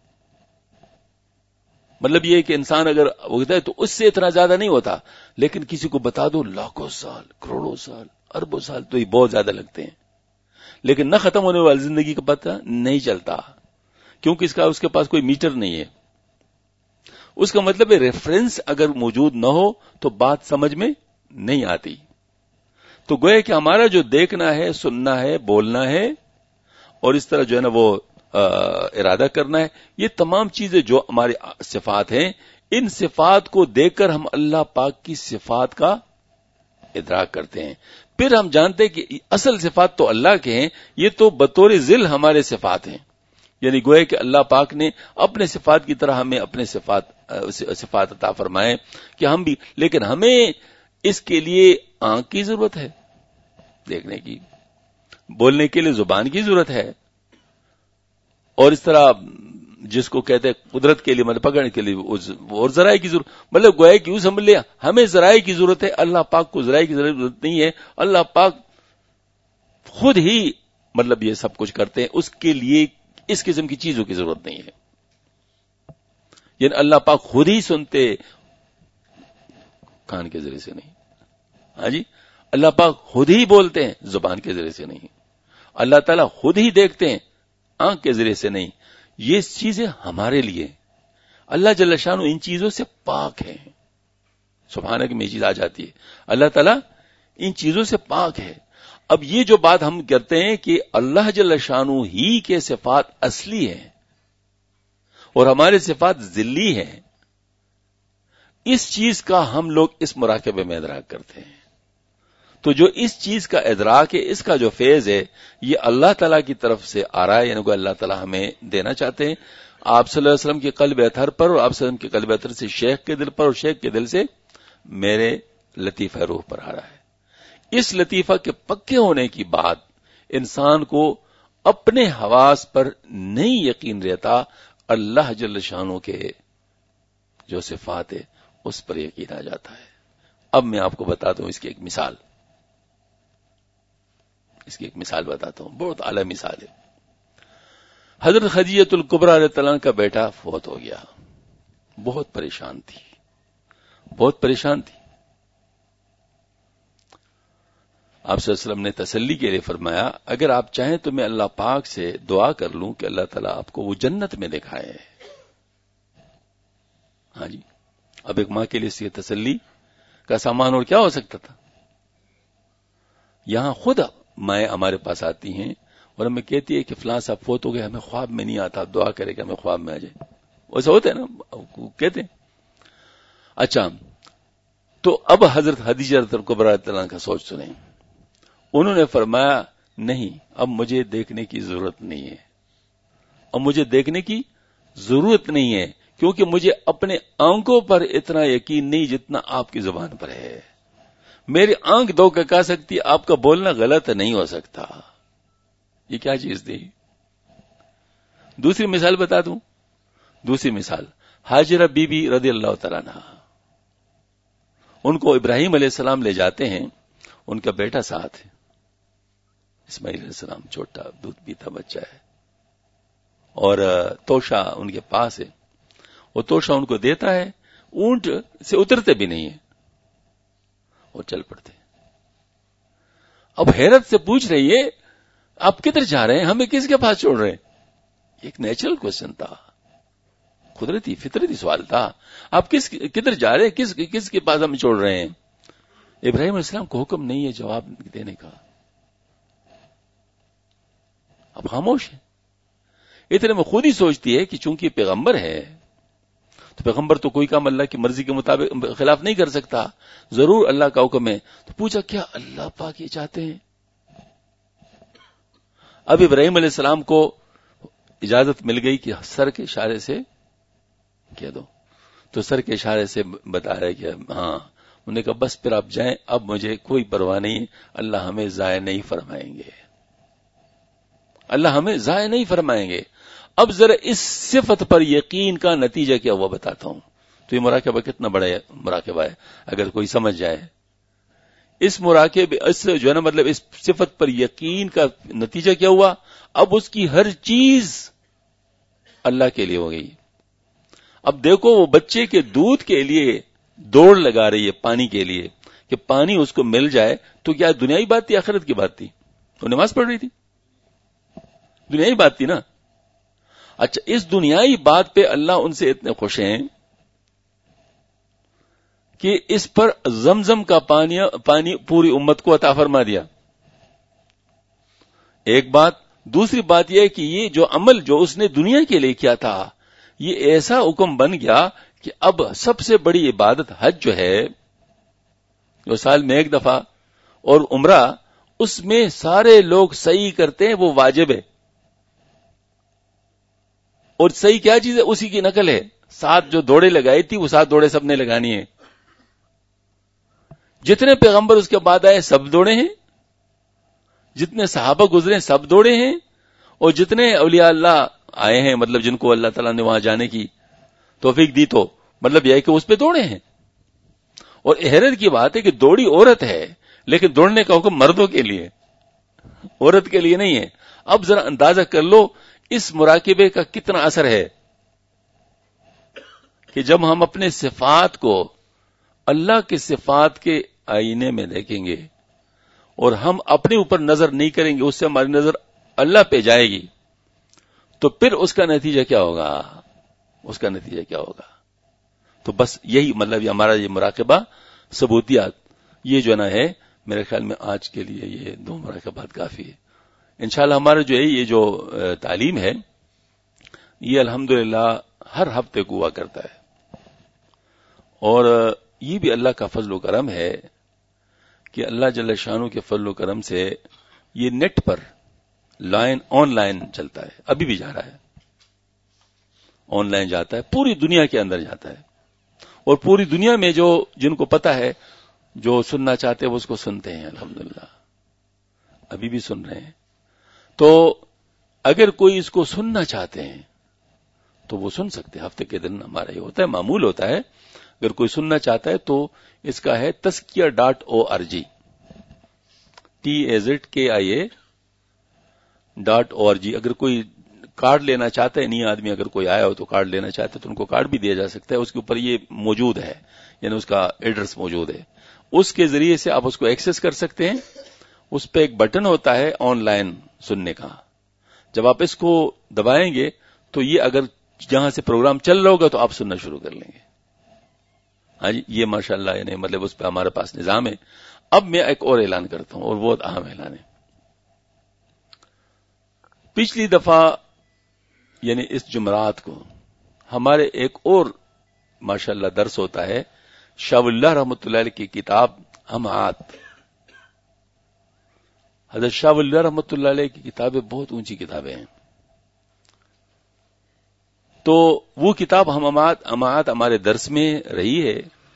S1: مطلب یہ کہ انسان اگر ہوتا ہے تو اس سے اتنا زیادہ نہیں ہوتا، لیکن کسی کو بتا دو لاکھوں سال، کروڑوں سال، اربوں سال تو یہ بہت زیادہ لگتے ہیں. لیکن نہ ختم ہونے والی زندگی کا پتہ نہیں چلتا، کیونکہ اس کا اس کے پاس کوئی میٹر نہیں ہے. اس کا مطلب ہے ریفرنس اگر موجود نہ ہو تو بات سمجھ میں نہیں آتی. تو گویا کہ ہمارا جو دیکھنا ہے، سننا ہے، بولنا ہے، اور اس طرح جو ہے نا وہ ارادہ کرنا ہے، یہ تمام چیزیں جو ہماری صفات ہیں، ان صفات کو دیکھ کر ہم اللہ پاک کی صفات کا ادراک کرتے ہیں. پھر ہم جانتے ہیں کہ اصل صفات تو اللہ کے ہیں، یہ تو بطور ذل ہمارے صفات ہیں. یعنی گویا کہ اللہ پاک نے اپنے صفات کی طرح ہمیں اپنے صفات صفات عطا فرمائے کہ ہم بھی، لیکن ہمیں اس کے لیے آنکھ کی ضرورت ہے دیکھنے کی، بولنے کے لیے زبان کی ضرورت ہے، اور اس طرح جس کو کہتے ہیں قدرت کے لیے مطلب پکڑنے کے لیے اور ذرائع کی ضرورت. مطلب گویا کہ یوں سمجھ لیا ہمیں ذرائع کی ضرورت ہے، اللہ پاک کو ذرائع کی ضرورت نہیں ہے. اللہ پاک خود ہی مطلب یہ سب کچھ کرتے ہیں، اس کے لیے اس قسم کی چیزوں کی ضرورت نہیں ہے. یعنی اللہ پاک خود ہی سنتے کان کے ذریعے سے نہیں. ہاں جی، اللہ پاک خود ہی بولتے ہیں زبان کے ذریعے سے نہیں. اللہ تعالیٰ خود ہی دیکھتے ہیں آنکھ کے ذریعے سے نہیں. یہ چیزیں ہمارے لیے، اللہ جل شانہ ان چیزوں سے پاک ہے. سبحانہ میں یہ چیز آ جاتی ہے، اللہ تعالیٰ ان چیزوں سے پاک ہے. اب یہ جو بات ہم کرتے ہیں کہ اللہ جل شانہ ہی کے صفات اصلی ہیں اور ہمارے صفات ذلی ہیں، اس چیز کا ہم لوگ اس مراقبے میں ادراک کرتے ہیں. تو جو اس چیز کا ادراک ہے، اس کا جو فیض ہے، یہ اللہ تعالیٰ کی طرف سے آ رہا ہے. یعنی کہ اللہ تعالیٰ ہمیں دینا چاہتے ہیں. آپ صلی اللہ علیہ وسلم کے قلب اطہر پر، اور آپ صلی اللہ علیہ وسلم کے قلب اطہر سے شیخ کے دل پر، اور شیخ کے دل سے میرے لطیفہ روح پر آ رہا ہے. اس لطیفہ کے پکے ہونے کی بات انسان کو اپنے حواس پر نہیں یقین رہتا، اللہ جل شانہ کے جو صفات ہے اس پر یقین آ جاتا ہے. اب میں آپ کو بتاتا ہوں اس کی ایک مثال اس کی ایک مثال بتاتا ہوں، بہت اعلی مثال ہے. حضرت خدیجہ الکبریٰ رضی اللہ عنہا کا بیٹا فوت ہو گیا. بہت پریشان تھی بہت پریشان تھی آپ صلی اللہ علیہ وسلم نے تسلی کے لیے فرمایا اگر آپ چاہیں تو میں اللہ پاک سے دعا کر لوں کہ اللہ تعالیٰ آپ کو وہ جنت میں دکھائے. ہاں جی، اب ایک ماں کے لیے اس تسلی کا سامان اور کیا ہو سکتا تھا. یہاں خود مائیں ہمارے پاس آتی ہیں اور ہمیں کہتی ہے کہ فلاں صاحب فوت ہو گئے، ہمیں خواب میں نہیں آتا، آپ دعا کرے کہ ہمیں خواب میں آ جائے. ویسا ہوتا ہے نا، کہتے ہیں. اچھا، تو اب حضرت خدیجہ رضی اللہ عنہا کا سوچ سنیں. انہوں نے فرمایا نہیں، اب مجھے دیکھنے کی ضرورت نہیں ہے، اب مجھے دیکھنے کی ضرورت نہیں ہے، کیونکہ مجھے اپنے آنکھوں پر اتنا یقین نہیں جتنا آپ کی زبان پر ہے. میری آنکھ دھوکہ کھا سکتی، آپ کا بولنا غلط نہیں ہو سکتا. یہ کیا چیز تھی؟ دوسری مثال بتا دوں. دوسری مثال ہاجرہ بی بی رضی اللہ تعالیٰ عنہ، ان کو ابراہیم علیہ السلام لے جاتے ہیں، ان کا بیٹا ساتھ ہے، اسماعیل علیہ السلام چھوٹا دودھ پیتا بچہ ہے، اور توشا ان کے پاس ہے. وہ توشا ان کو دیتا ہے، اونٹ سے اترتے بھی نہیں ہے اور چل پڑتے. اب حیرت سے پوچھ رہی ہے آپ کدھر جا رہے ہیں، ہمیں کس کے پاس چھوڑ رہے ہیں؟ ایک نیچرل کوشچن تھا، قدرتی فطرتی سوال تھا. آپ کس کدھر جا رہے ہیں، کس کس کے پاس ہم چھوڑ رہے ہیں؟ ابراہیم علیہ السلام کو حکم نہیں ہے جواب دینے کا، اب خاموش ہے. اتنے میں خود ہی سوچتی ہے کہ چونکہ پیغمبر ہے تو پیغمبر تو کوئی کام اللہ کی مرضی کے مطابق خلاف نہیں کر سکتا، ضرور اللہ کا حکم ہے. تو پوچھا کیا اللہ پاک یہ چاہتے ہیں؟ اب ابراہیم علیہ السلام کو اجازت مل گئی کہ سر کے اشارے سے کہہ دو. تو سر کے اشارے سے بتا رہے کہ ہاں. انہوں نے کہا بس پھر آپ جائیں، اب مجھے کوئی پرواہ نہیں، اللہ ہمیں ضائع نہیں فرمائیں گے، اللہ ہمیں ضائع نہیں فرمائیں گے. اب ذرا اس صفت پر یقین کا نتیجہ کیا ہوا بتاتا ہوں. تو یہ مراقبہ کتنا بڑا مراقبہ ہے اگر کوئی سمجھ جائے. اس مراقبے اس جو ہے نا مطلب اس صفت پر یقین کا نتیجہ کیا ہوا؟ اب اس کی ہر چیز اللہ کے لیے ہو گئی. اب دیکھو وہ بچے کے دودھ کے لیے دوڑ لگا رہی ہے پانی کے لیے کہ پانی اس کو مل جائے. تو کیا دنیائی بات تھی آخرت کی بات تھی؟ وہ نماز پڑھ رہی تھی، دنیائی بات تھی نا. اچھا اس دنیائی بات پہ اللہ ان سے اتنے خوش ہیں کہ اس پر زمزم کا پانی پانی پوری امت کو عطا فرما دیا. ایک بات. دوسری بات یہ کہ یہ جو عمل جو اس نے دنیا کے لیے کیا تھا یہ ایسا حکم بن گیا کہ اب سب سے بڑی عبادت حج جو ہے جو سال میں ایک دفعہ اور عمرہ، اس میں سارے لوگ صحیح کرتے ہیں، وہ واجب ہے. اور صحیح کیا چیز ہے؟ اسی کی نقل ہے. سات جو دوڑے لگائی تھی وہ سات دوڑے سب نے لگانی ہے. جتنے پیغمبر اس کے بعد آئے سب دوڑے ہیں، جتنے صحابہ گزرے سب دوڑے ہیں، اور جتنے اولیاء اللہ آئے ہیں مطلب جن کو اللہ تعالیٰ نے وہاں جانے کی توفیق دی تو مطلب یہ ہے کہ اس پہ دوڑے ہیں. اور حیرت کی بات ہے کہ دوڑی عورت ہے لیکن دوڑنے کا حکم مردوں کے لیے، عورت کے لیے نہیں ہے. اب ذرا اندازہ کر لو اس مراقبے کا کتنا اثر ہے کہ جب ہم اپنے صفات کو اللہ کے صفات کے آئینے میں دیکھیں گے اور ہم اپنے اوپر نظر نہیں کریں گے، اس سے ہماری نظر اللہ پہ جائے گی، تو پھر اس کا نتیجہ کیا ہوگا؟ اس کا نتیجہ کیا ہوگا؟ تو بس یہی مطلب یہ ہمارا یہ مراقبہ ثبوتیات یہ جو نا ہے میرے خیال میں آج کے لیے یہ دو مراقبات کافی ہے. انشاءاللہ ہمارا جو ہے یہ جو تعلیم ہے یہ الحمدللہ ہر ہفتے کو ہوا کرتا ہے، اور یہ بھی اللہ کا فضل و کرم ہے کہ اللہ جل شانہ کے فضل و کرم سے یہ نیٹ پر لائن آن لائن چلتا ہے، ابھی بھی جا رہا ہے، آن لائن جاتا ہے، پوری دنیا کے اندر جاتا ہے، اور پوری دنیا میں جو جن کو پتا ہے جو سننا چاہتے ہیں وہ اس کو سنتے ہیں. الحمدللہ ابھی بھی سن رہے ہیں. تو اگر کوئی اس کو سننا چاہتے ہیں تو وہ سن سکتے ہیں. ہفتے کے دن ہمارا یہ ہوتا ہے، معمول ہوتا ہے. اگر کوئی سننا چاہتا ہے تو اس کا ہے Tazkiya dot O R G, T A Z K I a dot O R جی. اگر کوئی کارڈ لینا چاہتا ہے، نہیں آدمی اگر کوئی آیا ہو تو کارڈ لینا چاہتا ہے تو ان کو کارڈ بھی دیا جا سکتا ہے. اس کے اوپر یہ موجود ہے، یعنی اس کا ایڈریس موجود ہے، اس کے ذریعے سے آپ اس کو ایکسس کر سکتے ہیں. اس پہ ایک بٹن ہوتا ہے آن لائن سننے کا، جب آپ اس کو دبائیں گے تو یہ اگر جہاں سے پروگرام چل رہا ہوگا تو آپ سننا شروع کر لیں گے. ہاں جی، یہ ماشاءاللہ یعنی مطلب اس پہ ہمارے پاس نظام ہے. اب میں ایک اور اعلان کرتا ہوں اور بہت اہم اعلان ہے. پچھلی دفعہ یعنی اس جمعرات کو ہمارے ایک اور ماشاءاللہ درس ہوتا ہے شاہ ولی اللہ رحمۃ اللہ علیہ کی کتاب ہمات، حضرت شاہ ولی اللہ رحمۃ اللہ علیہ کی کتابیں بہت اونچی کتابیں ہیں. تو وہ کتاب ہمات ہمات ہمارے درس میں رہی ہے.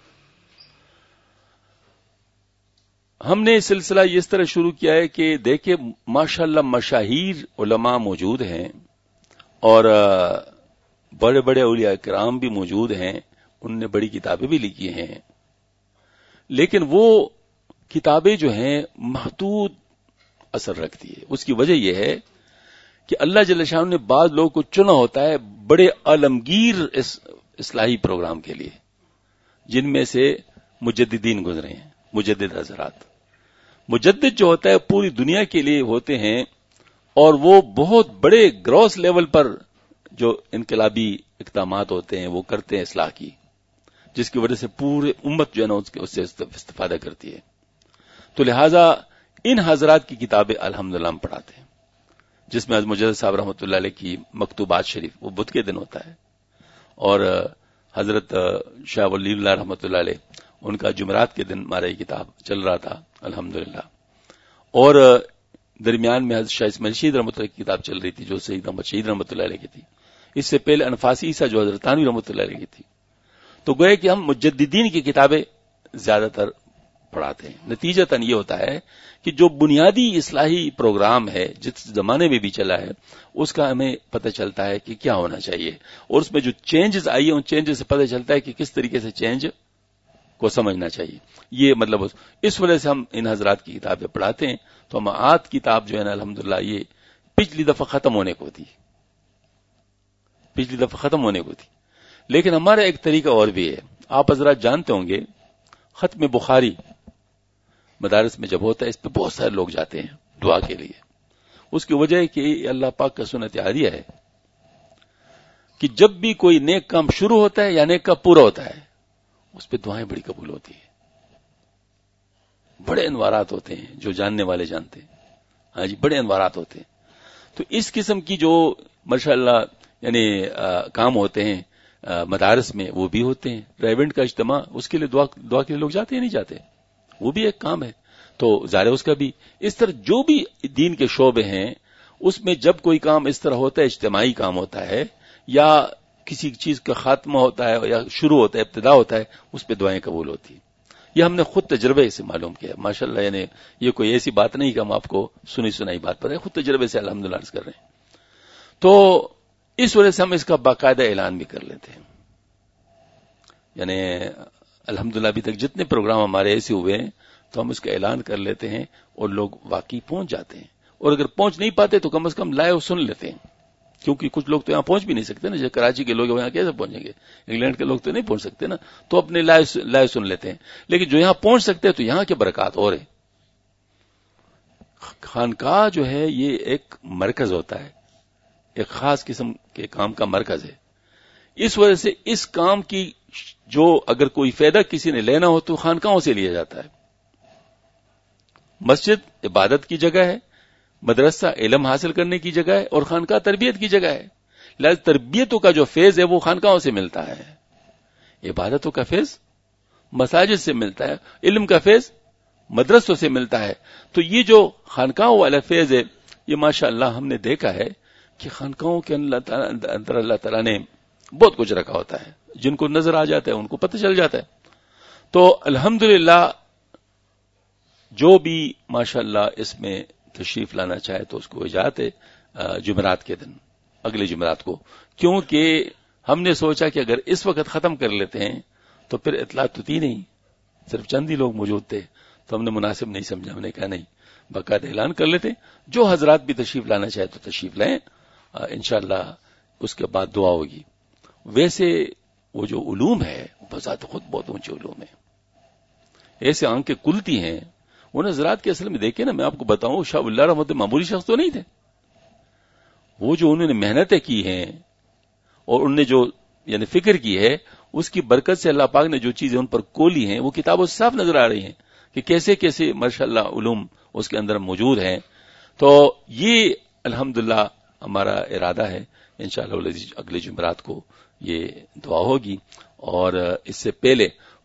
S1: ہم نے سلسلہ اس طرح شروع کیا ہے کہ دیکھیں ماشاءاللہ مشاہیر علماء موجود ہیں اور بڑے بڑے اولیاء کرام بھی موجود ہیں، ان نے بڑی کتابیں بھی لکھی ہیں، لیکن وہ کتابیں جو ہیں محدود اثر رکھتی ہے. اس کی وجہ یہ ہے کہ اللہ جل شانہ نے بعض لوگوں کو چنا ہوتا ہے بڑے عالمگیر اس اصلاحی پروگرام کے لیے، جن میں سے مجددین گزرے ہیں، مجدد حضرات. مجدد جو ہوتا ہے پوری دنیا کے لیے ہوتے ہیں، اور وہ بہت بڑے گراس لیول پر جو انقلابی اقدامات ہوتے ہیں وہ کرتے ہیں اصلاح کی، جس کی وجہ سے پورے امت جو ہے نا اس سے استفادہ کرتی ہے. تو لہذا ان حضرات کی کتابیں الحمدللہ ہم پڑھاتے ہیں، جس میں مجدد صاحب رحمۃ اللہ علیہ کی مکتوبات شریف، وہ بدھ کے دن ہوتا ہے، اور حضرت شاہ ولی اللہ رحمۃ اللہ علیہ ان کا جمعرات کے دن ہمارا یہ کتاب چل رہا تھا الحمدللہ. اور درمیان میں حضرت شاہ اسماعیل شہید رحمۃ اللہ کی کتاب چل رہی تھی جو سید احمد شہید رحمۃ اللہ علیہ کی تھی. اس سے پہلے انفاسی عیسیٰ جو حضرت تھانوی رحمۃ اللہ علیہ کی تھی. تو گوئے کہ ہم مجددین کی کتابیں زیادہ تر پڑھاتے ہیں. نتیجتاً یہ ہوتا ہے کہ جو بنیادی اصلاحی پروگرام ہے جس زمانے میں بھی چلا ہے اس کا ہمیں پتہ چلتا ہے کہ کیا ہونا چاہیے، اور اس میں جو چینجز آئی ہیں ان چینجز سے پتہ چلتا ہے کہ کس طریقے سے چینج کو سمجھنا چاہیے. یہ مطلب اس وجہ سے ہم ان حضرات کی کتابیں پڑھاتے ہیں. تو ہمات کتاب جو ہے نا الحمدللہ یہ پچھلی دفعہ ختم ہونے کو تھی پچھلی دفعہ ختم ہونے کو تھی لیکن ہمارا ایک طریقہ اور بھی ہے. آپ حضرات جانتے ہوں گے ختم بخاری مدارس میں جب ہوتا ہے اس پہ بہت سارے لوگ جاتے ہیں دعا کے لیے. اس کی وجہ ہے کہ اللہ پاک کا سنت عاریہ ہے کہ جب بھی کوئی نیک کام شروع ہوتا ہے یا نیک کام پورا ہوتا ہے اس پہ دعائیں بڑی قبول ہوتی ہیں. بڑے انوارات ہوتے ہیں، جو جاننے والے جانتے ہیں. ہاں جی، بڑے انوارات ہوتے ہیں. تو اس قسم کی جو ماشاءاللہ یعنی کام ہوتے ہیں مدارس میں وہ بھی ہوتے ہیں. ریونٹ کا اجتماع اس کے لیے دعا دعا کے لیے لوگ جاتے ہیں نہیں جاتے، وہ بھی ایک کام ہے. تو ظاہر اس کا بھی اس طرح جو بھی دین کے شعبے ہیں اس میں جب کوئی کام اس طرح ہوتا ہے، اجتماعی کام ہوتا ہے یا کسی چیز کا خاتمہ ہوتا ہے یا شروع ہوتا ہے، ابتدا ہوتا ہے، اس پہ دعائیں قبول ہوتی ہیں. یہ ہم نے خود تجربے سے معلوم کیا ماشاءاللہ. یعنی یہ کوئی ایسی بات نہیں کہ ہم آپ کو سنی سنائی بات پر ہے، خود تجربے سے الحمدللہ عرض کر رہے ہیں. تو اس وجہ سے ہم اس کا باقاعدہ اعلان بھی کر لیتے ہیں. یعنی الحمدللہ ابھی تک جتنے پروگرام ہمارے ایسے ہوئے ہیں تو ہم اس کا اعلان کر لیتے ہیں اور لوگ واقعی پہنچ جاتے ہیں. اور اگر پہنچ نہیں پاتے تو کم از کم لائیو سن لیتے ہیں، کیونکہ کچھ لوگ تو یہاں پہنچ بھی نہیں سکتے نا. جیسے کراچی کے لوگ یہاں کیسے پہنچیں گے، انگلینڈ کے لوگ تو نہیں پہنچ سکتے نا، تو اپنے لائیو سن لیتے ہیں. لیکن جو یہاں پہنچ سکتے ہیں تو یہاں کے برکات اور ہیں. خانقاہ جو ہے یہ ایک مرکز ہوتا ہے، ایک خاص قسم کے کام کا مرکز ہے. اس وجہ سے اس کام کی جو اگر کوئی فائدہ کسی نے لینا ہو تو خانقاہوں سے لیا جاتا ہے. مسجد عبادت کی جگہ ہے، مدرسہ علم حاصل کرنے کی جگہ ہے، اور خانقاہ تربیت کی جگہ ہے. لہذا تربیتوں کا جو فیض ہے وہ خانقاہوں سے ملتا ہے، عبادتوں کا فیض مساجد سے ملتا ہے، علم کا فیض مدرسوں سے ملتا ہے. تو یہ جو خانقاہوں والا فیض ہے یہ ماشاءاللہ ہم نے دیکھا ہے کہ خانقاہوں کے اندر اللہ تعالیٰ نے بہت کچھ رکھا ہوتا ہے. جن کو نظر آ جاتا ہے ان کو پتہ چل جاتا ہے. تو الحمدللہ جو بھی ماشاءاللہ اس میں تشریف لانا چاہے تو اس کو اجازت ہے جمعرات کے دن، اگلے جمعرات کو. کیونکہ ہم نے سوچا کہ اگر اس وقت ختم کر لیتے ہیں تو پھر اطلاع تو تھی نہیں، صرف چند ہی لوگ موجود تھے، تو ہم نے مناسب نہیں سمجھا. ہم نے کہا نہیں، باقاعدہ اعلان کر لیتے، جو حضرات بھی تشریف لانا چاہے تو تشریف لائیں. انشاءاللہ اس کے بعد دعا ہوگی. ویسے وہ جو علوم ہے بذات خود بہت اونچے علوم ہیں، ایسے آنکھیں کھلتی ہیں. ان حضرات کے اصل میں دیکھیں نا، میں آپ کو بتاؤں شاہ ولی اللہ رحمۃ معمولی شخص تو نہیں تھے. وہ جو انہوں نے محنتیں کی ہیں اور انہوں نے جو یعنی فکر کی ہے اس کی برکت سے اللہ پاک نے جو چیزیں ان پر کھولی ہیں وہ کتابوں سے صاف نظر آ رہی ہیں کہ کیسے کیسے ماشاءاللہ علوم اس کے اندر موجود ہیں. تو یہ الحمدللہ ہمارا ارادہ ہے انشاءاللہ اگلے جمعرات کو یہ دعا ہوگی. اور اس سے پہلے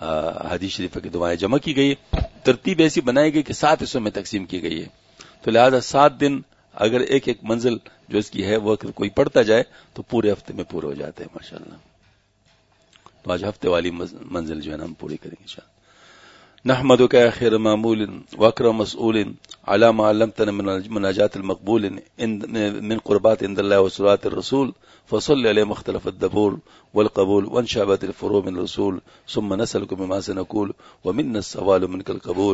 S1: حدیث شریف کی دعائیں جمع کی گئی ہے. ترتیب ایسی بنائی گئی کہ سات حصوں میں تقسیم کی گئی ہے. تو لہذا سات دن اگر ایک ایک منزل جو اس کی ہے وہ کوئی پڑھتا جائے تو پورے ہفتے میں پورے ہو جاتے ہیں ماشاءاللہ. تو آج ہفتے والی منزل جو ہے نا ہم پوری کریں گے انشاءاللہ. نحمدك يا خير معمول واكرم مسؤول على ما علمتنا من مناجات المقبول من قربات عند الله وصلوات الرسول فصل عليه مختلف الدبور والقبول وانشابت الفروع من الرسول ثم نسألك بما سنقول ومنا السوال منك القبول.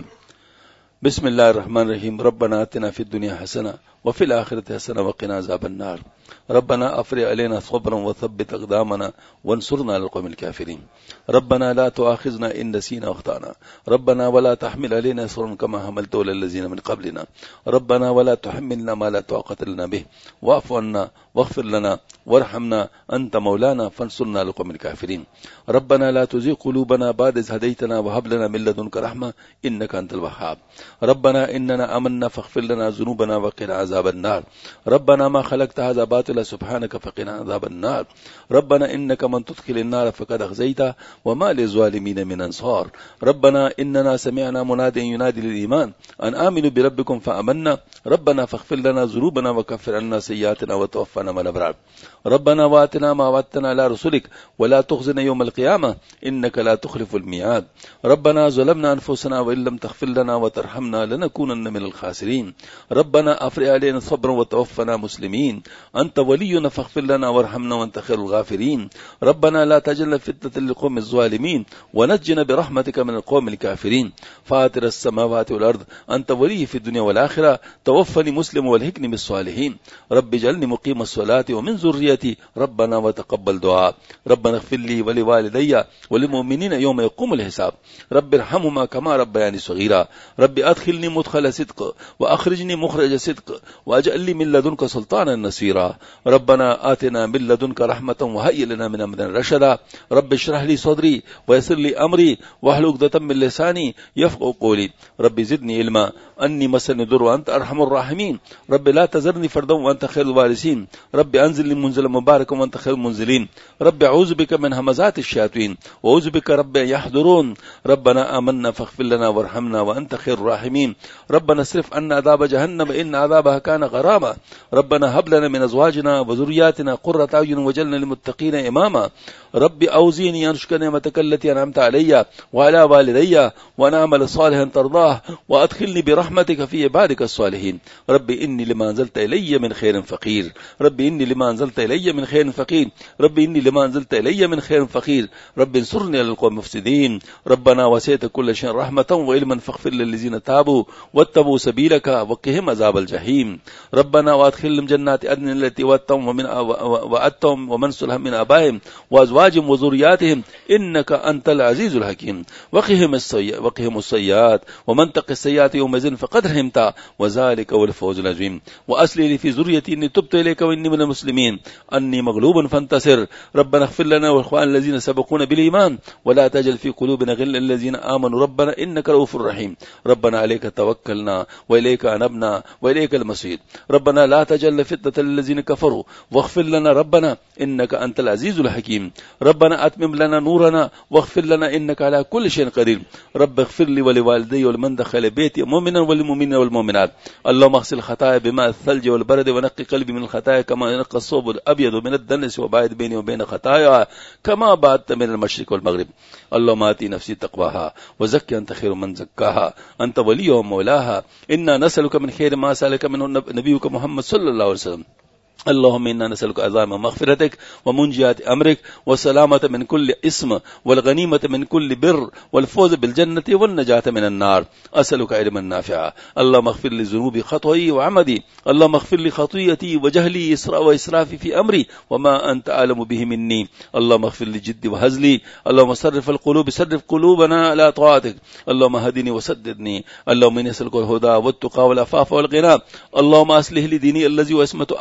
S1: بسم الله الرحمن الرحيم. ربنا آتنا في الدنيا حسنة وفي الآخرة حسنة وقنا عذاب النار. ربنا أفرغ علينا صبرا وثبت أقدامنا وانصرنا على القوم الكافرين. ربنا لا تؤاخذنا إن نسينا واخطأنا. ربنا ولا تحمل علينا إصرا كما حملته على الذين من قبلنا. ربنا ولا تحملنا ما لا طاقة لنا به واعف عنا واغفر لنا وارحمنا أنت مولانا فانصرنا على القوم الكافرين. ربنا لا تزغ قلوبنا بعد إذ هديتنا وهب لنا من لدنك رحمة إنك أنت الوهاب. ربنا إننا آمنا فاغفر لنا ذنوبنا وقنا عذاب النار. ربنا ما خلقت هذا باطلا سبحانك فقنا عذاب النار. ربنا إنك من تدخل النار فقد أخزيته وما للظالمين من أنصار. ربنا إننا سمعنا مناديا ينادي للإيمان أن آمنوا بربكم فآمنا. ربنا فاغفر لنا ذنوبنا وكفر عنا سيئاتنا وتوفنا مع الأبرار. ربنا وآتنا ما وعدتنا على رسلك ولا تخزنا يوم القيامة إنك لا تخلف الميعاد. ربنا ظلمنا أنفسنا وإن لم تغفر لنا وترحمنا لنكونن من الخاسرين. ربنا أفرغ علينا صبرا وتوفنا مسلمين. أنت ولينا فاغفر لنا وارحمنا وأنت خير الغافرين. ربنا لا تجعلنا فتنة للقوم الظالمين ونجنا برحمتك من القوم الكافرين. فاطر السماوات والأرض أنت ولي في الدنيا والآخرة توفني مسلم والحقني بالصالحين. رب اجعلني مقيم الصلاة ومن ذريتي ربنا وتقبل دعاء. ربنا اغفر لي ولوالدي وللمؤمنين يوم يقوم الحساب. رب ارحمهما كما ربياني صغيرا. رب أدخلني مدخل صدق وأخرجني مخرج صدق وأجعل لي من لدنك سلطانا نصيرا. ربنا آتنا من لدنك رحمة وهيئ لنا من أمرنا رشدا. رب اشرح لي صدري ويسر لي أمري واحلل عقدة من لساني يفقهوا قولي. رب زدني علما أني مسني الضر وأنت أرحم الراحمين. رب لا تذرني فردا وأنت خير الوارثين. رب أنزل لي منزلا مباركا وأنت خير المنزلين. رب أعوذ بك من همزات الشياطين وأعوذ بك رب أن يحضرون. ربنا آمنا فاغفر لنا وارحمنا وأنت خير الراحمين. ربنا اصرف عنا عذاب جهنم إن عذابها كان غراما. ربنا هب لنا من أزواجنا وذرياتنا قرة أعين واجعلنا للمتقين إماما. رب أوزعني أن أشكر نعمتك التي أنعمت علي وعلى والدي وأن أعمل صالحا ترضاه وأدخلني برحمتك في عبادك الصالحين. رب إني لما أنزلت إلي من خير فقير. رب إني لما أنزلت إلي من خير فقير. رب إني لما أنزلت إلي من خير فقير. رب انصرني على القوم المفسدين. ربنا وسعت كل شيء رحمة وعلما فاغفر للذين تابوا واتبعوا سبيلك وقهم عذاب الجحيم. ربنا وادخلهم جنات عدن التي وعدتهم ومن وعدتهم ومن صلح من آبائهم وأزواجهم وذرياتهم إنك أنت العزيز الحكيم. وقهم السيئات وقهم السيئات ومن تق السيئات يومئذ فقد رحمته وذلك هو الفوز العظيم. وأصلح لي في ذريتي إني تبت إليك وإني من المسلمين أني مغلوب فانتصر. ربنا اغفر لنا والإخوان الذين سبقونا بالإيمان ولا تجعل في قلوبنا غلا للذين آمنوا ربنا إنك رؤوف رحيم. ربنا عليك توكلنا وإليك أنبنا وإليك المصير. ربنا لا تجعل فتنة للذين كفروا واغفر لنا ربنا إنك أنت العزيز الحكيم. ربنا أتمم لنا نورنا واغفر لنا إنك على كل شيء قدير. رب اغفر لي ولوالدي ولمن دخل بيتي مؤمنا والمؤمنين والمؤمنات. اللهم اغسل خطايا بماء الثلج والبرد ونقي قلبي من الخطايا كما ينقى الثوب الأبيض من الدنس وباعد بيني وبين خطايا كما بعدت من المشرق والمغرب. اللهم آتي نفسي تقواها وزكي أنت خير من زكاها أنت وليها ومولاها. إنا نسألك من خير ما سألك منه نبيك محمد صلى الله عليه وسلم. اللهم إنا نسألك عظام مغفرتك ومنجيات أمرك والسلامة من كل اسم والغنيمة من كل بر والفوز بالجنة والنجاة من النار. أسألك علما نافعا. اللهم اغفر لي ذنوبي خطئي وعمدي. اللهم اغفر لي خطيئتي وجهلي وإسرافي في أمري وما أنت أعلم به مني. اللهم اغفر لي جدي وهزلي. اللهم صرف القلوب صرف قلوبنا على طاعتك. اللهم هدني وسددني. اللهم إني أسألك الهدى والتقى والعفاف والغنى. اللهم أصلح لي ديني الذي هو عصمة أمري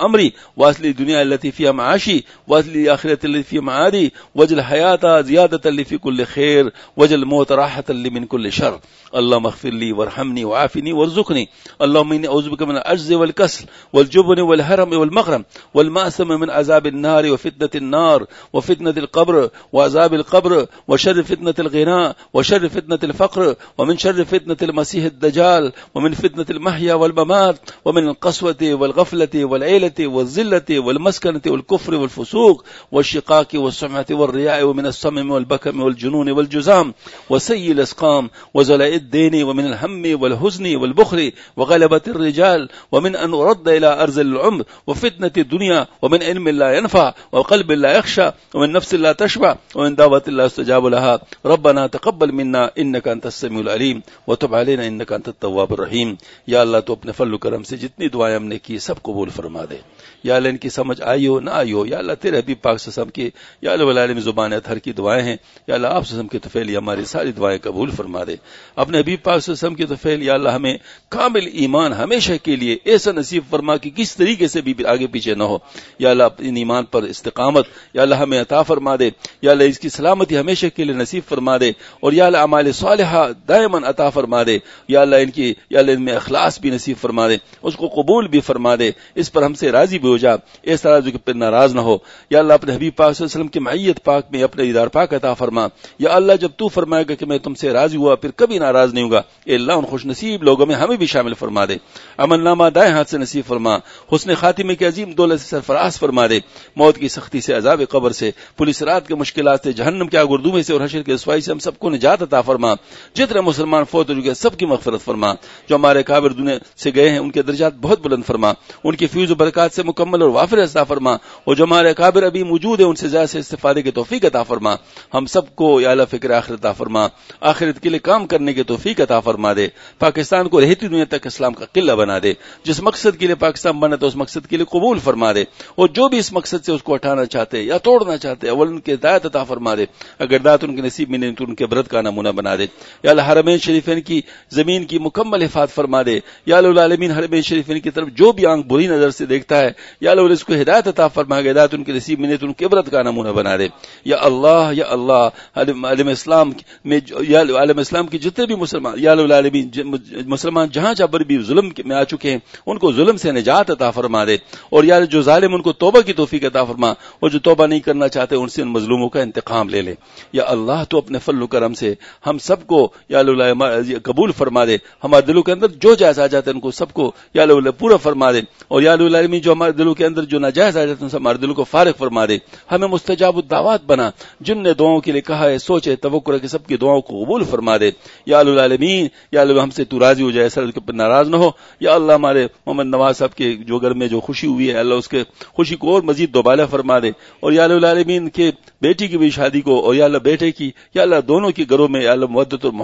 S1: واصل دنیا التي فيها معاشي واصل الاخره التي فيها معادي واجعل الحياه زياده لي في كل خير واجعل الموت راحه لي من كل شر. اللهم اغفر لي وارحمني وعافني وارزقني. اللهم اني اعوذ بك من العجز والكسل والجبن والهرم والمغرم والمأثم من عذاب النار وفتنه النار وفتنه القبر وعذاب القبر وشر فتنه الغناء وشر فتنه الفقر ومن شر فتنه المسيح الدجال ومن فتنه المحيا والممات ومن القسوه والغفله والعيله والذله والمسكنه والكفر والفسوق والشقاق والسمعه والرياء ومن الصمم والبكم والجنون والجزام وسيء الاسقام وزلاء الدين ومن الهم والحزن والبخل وغلبة الرجال ومن أن أرد إلى أرذل العمر وفتنة الدنيا ومن علم لا ينفع وقلب لا يخشى ومن نفس لا تشبع ومن دعوة لا يستجاب لها. ربنا تقبل منا إنك أنت السميع العليم وتب علينا إنك أنت التواب الرحيم. یا اللہ تو اپنے فضل و کرم سے جتنی دعائیں ہم نے کی سب قبول فرما دے. یا اللہ ان کی سمجھ آئی ہو نہ آئی ہو یا اللہ تیرے حبیب پاک صلی اللہ علیہ وسلم کی یا اللہ العالمین زبان اطہر کی دعائیں ہیں یا اللہ آپ صلی اللہ علیہ وسلم کی طفیل ہماری ساری دعائیں قبول فرما دے. اپنے حبیب پاک صلی اللہ علیہ وسلم کی طفیل یا اللہ ہمیں کامل ایمان ہمیشہ کے لیے ایسا نصیب فرما کہ کس طریقے سے بھی آگے پیچھے نہ ہو. یا اللہ ان ایمان پر استقامت یا اللہ ہمیں عطا فرما دے. یا اللہ اس کی سلامتی ہمیشہ کے لیے نصیب فرما دے اور یا اللہ اعمال صالحہ دائماً عطا فرما دے. یا اللہ ان کی یا اللہ ان میں اخلاص بھی نصیب فرما دے اس کو قبول بھی فرما دے. اس پر ہم سے راضی بھی ہو جا اس طرح جو کہ پھر ناراض نہ ہو. یا اللہ اپنے حبیب پاک صلی اللہ علیہ وسلم کی معیت پاک میں اپنے دیدار پاک عطا فرما. یا اللہ جب تو فرمائے گا کہ میں تم سے راضی ہوا پھر کبھی ناراض نہیں ہوگا اے اللہ ان خوش نصیب لوگوں میں ہمیں بھی شامل فرما دے. عمل نامہ دائیں ہاتھ سے نصیب فرما. حسن خاتمے کی عظیم دولت سے سرفراز فرما دے. موت کی سختی سے عذاب قبر سے پولیس رات کے مشکلات سے جہنم کے آگردومے سے اور حشر کے رسوائی سے ہم سب کو نجات عطا فرما. جتنے مسلمان فوت ہو چکے سب کی مغفرت فرما. جو ہمارے کابر دنیا سے گئے ہیں ان کے درجات بہت بلند فرما. ان کی فیض و برکات سے مکمل اور وافر عطا فرما. اور جو ہمارے کابر ابھی موجود ہیں ان سے زیادہ سے استفادے کی توفیق عطا فرما. ہم سب کو یا اللہ فکر آخرت عطا فرما. آخرت کے لیے کام کرنے کی توفیق عطا فرما دے. پاکستان کو رہتی دنیا تک اسلام کا قلعہ بنا دے. جس مقصد کے لیے پاکستان بنا تو اس مقصد کے لیے قبول فرما دے. اور جو بھی اس مقصد سے اس کو ہٹانا چاہتے یا توڑنا چاہتے اول ان کے ہدایت عطا فرما دے. اگر ہدایت ان کے نصیب میں نہیں تو ان کے برت کا نمونہ بنا دے. یا اللہ حرمین شریفین کی زمین کی مکمل حفاظت فرما دے. یا اللہ العالمین حرمین شریفین کی طرف جو بھی آنکھ بری نظر سے دیکھتا ہے یا اللہ اس کو ہدایت عطا فرما. ہدایت ان کے نصیب میں نہیں تو ان کے برت کا نمونہ بنا دے. یا اللہ یا اللہ عالم اسلام میں یا عالم اسلام کی جتنے بھی مسلمان یا اللہ العالمین مسلمان جہاں جہاں پر بھی ظلم میں آ چکے ہیں ان کو ظلم سے نجات عطا فرما دے. اور یا جو ظالم ان کو توبہ کی توفیق عطا فرما اور جو توبہ نہیں کرنا چاہتے ان سے ان مظلوموں کا انتقام لے لے. یا اللہ تو اپنے فضل و کرم سے ہم سب کو یا اللہ قبول فرما دے. ہمارے دلوں کے اندر جو جائز آ جاتے ہیں ان کو سب کو یا اللہ پورا فرما دے. اور یا اللہ العالمین جو ہمارے دلوں کے اندر جو ناجائز آ جاتے ہیں ہمارے دلوں کو فارغ فرما دے. ہمیں مستجاب الدعوات بنا. جن نے دعاؤں کے لیے کہا ہے سوچے توقع ہے کہ سب کی دعاؤں کو قبول فرما دے. یا اللہ العالمین یا اللہ ہم سے تو راضی ہو جائے سر کے پر ناراض نہ ہو. یا اللہ ہمارے محمد نواز صاحب کے جو گھر میں جو خوشی ہوئی ہے اللہ اس کے خوشی کو اور مزید دوبالا فرما دے. اور یا اللہ العالمین کے بیٹی کی بھی شادی کو اور یا اللہ بیٹے کی یا اللہ دونوں کے گھروں میں یا اللہ محبت اور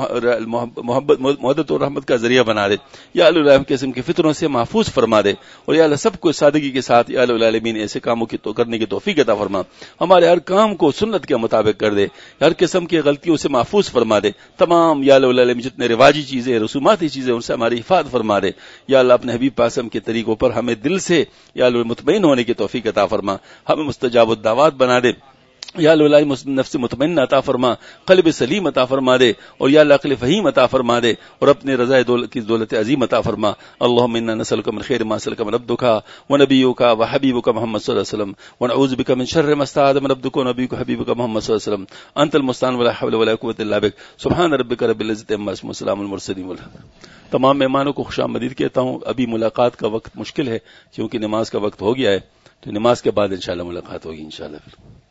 S1: محبت محبت اور رحمت کا ذریعہ بنا دے. یا اللہ العالمین قسم کے فطروں سے محفوظ فرما دے. اور یا اللہ سب کو سادگی کے ساتھ یا اللہ العالمین ایسے کاموں کی تو کرنے کی توفیق عطا فرما. ہمارے ہر کام کو سنت کے مطابق کر دے. ہر قسم کی غلطیوں سے محفوظ فرما دے. تمام یا اللہ العالمین جتنے رواجی چیزیں رسوماتی چیزیں ان سے ہماری حفاظت فرما دے. یا اللہ اپنے حبیب پاسم کے طریقوں پر ہمیں دل سے یا اللہ مطمئن ہونے کی توفیق عطا فرما. ہمیں مستجاب الدعوات بنا دے. یا اللہ نفس مطمئن عطا فرما. قلب سلیم عطا فرما دے. اور یا اللہ عقل فہیم عطا فرما دے. اور اپنے رضا دولت کی دولت عظیم عطا فرما. اللهم انا نسألك من خير ما سألك من عبدك ونبيك وحبيبك محمد صلى الله عليه وسلم ونعوذ بك من شر ما استعاذ من عبدك ونبيك وحبيبك محمد صلى الله عليه وسلم. انت المستعان ولا حول ولا قوة الا بك. سبحان ربك رب العزة عما يصفون وسلام على المرسلين. تمام مہمانوں کو خوش آمدید کہتا ہوں. ابھی ملاقات کا وقت مشکل ہے کیونکہ نماز کا وقت ہو گیا ہے تو نماز کے بعد انشاءاللہ ملاقات ہوگی انشاءاللہ.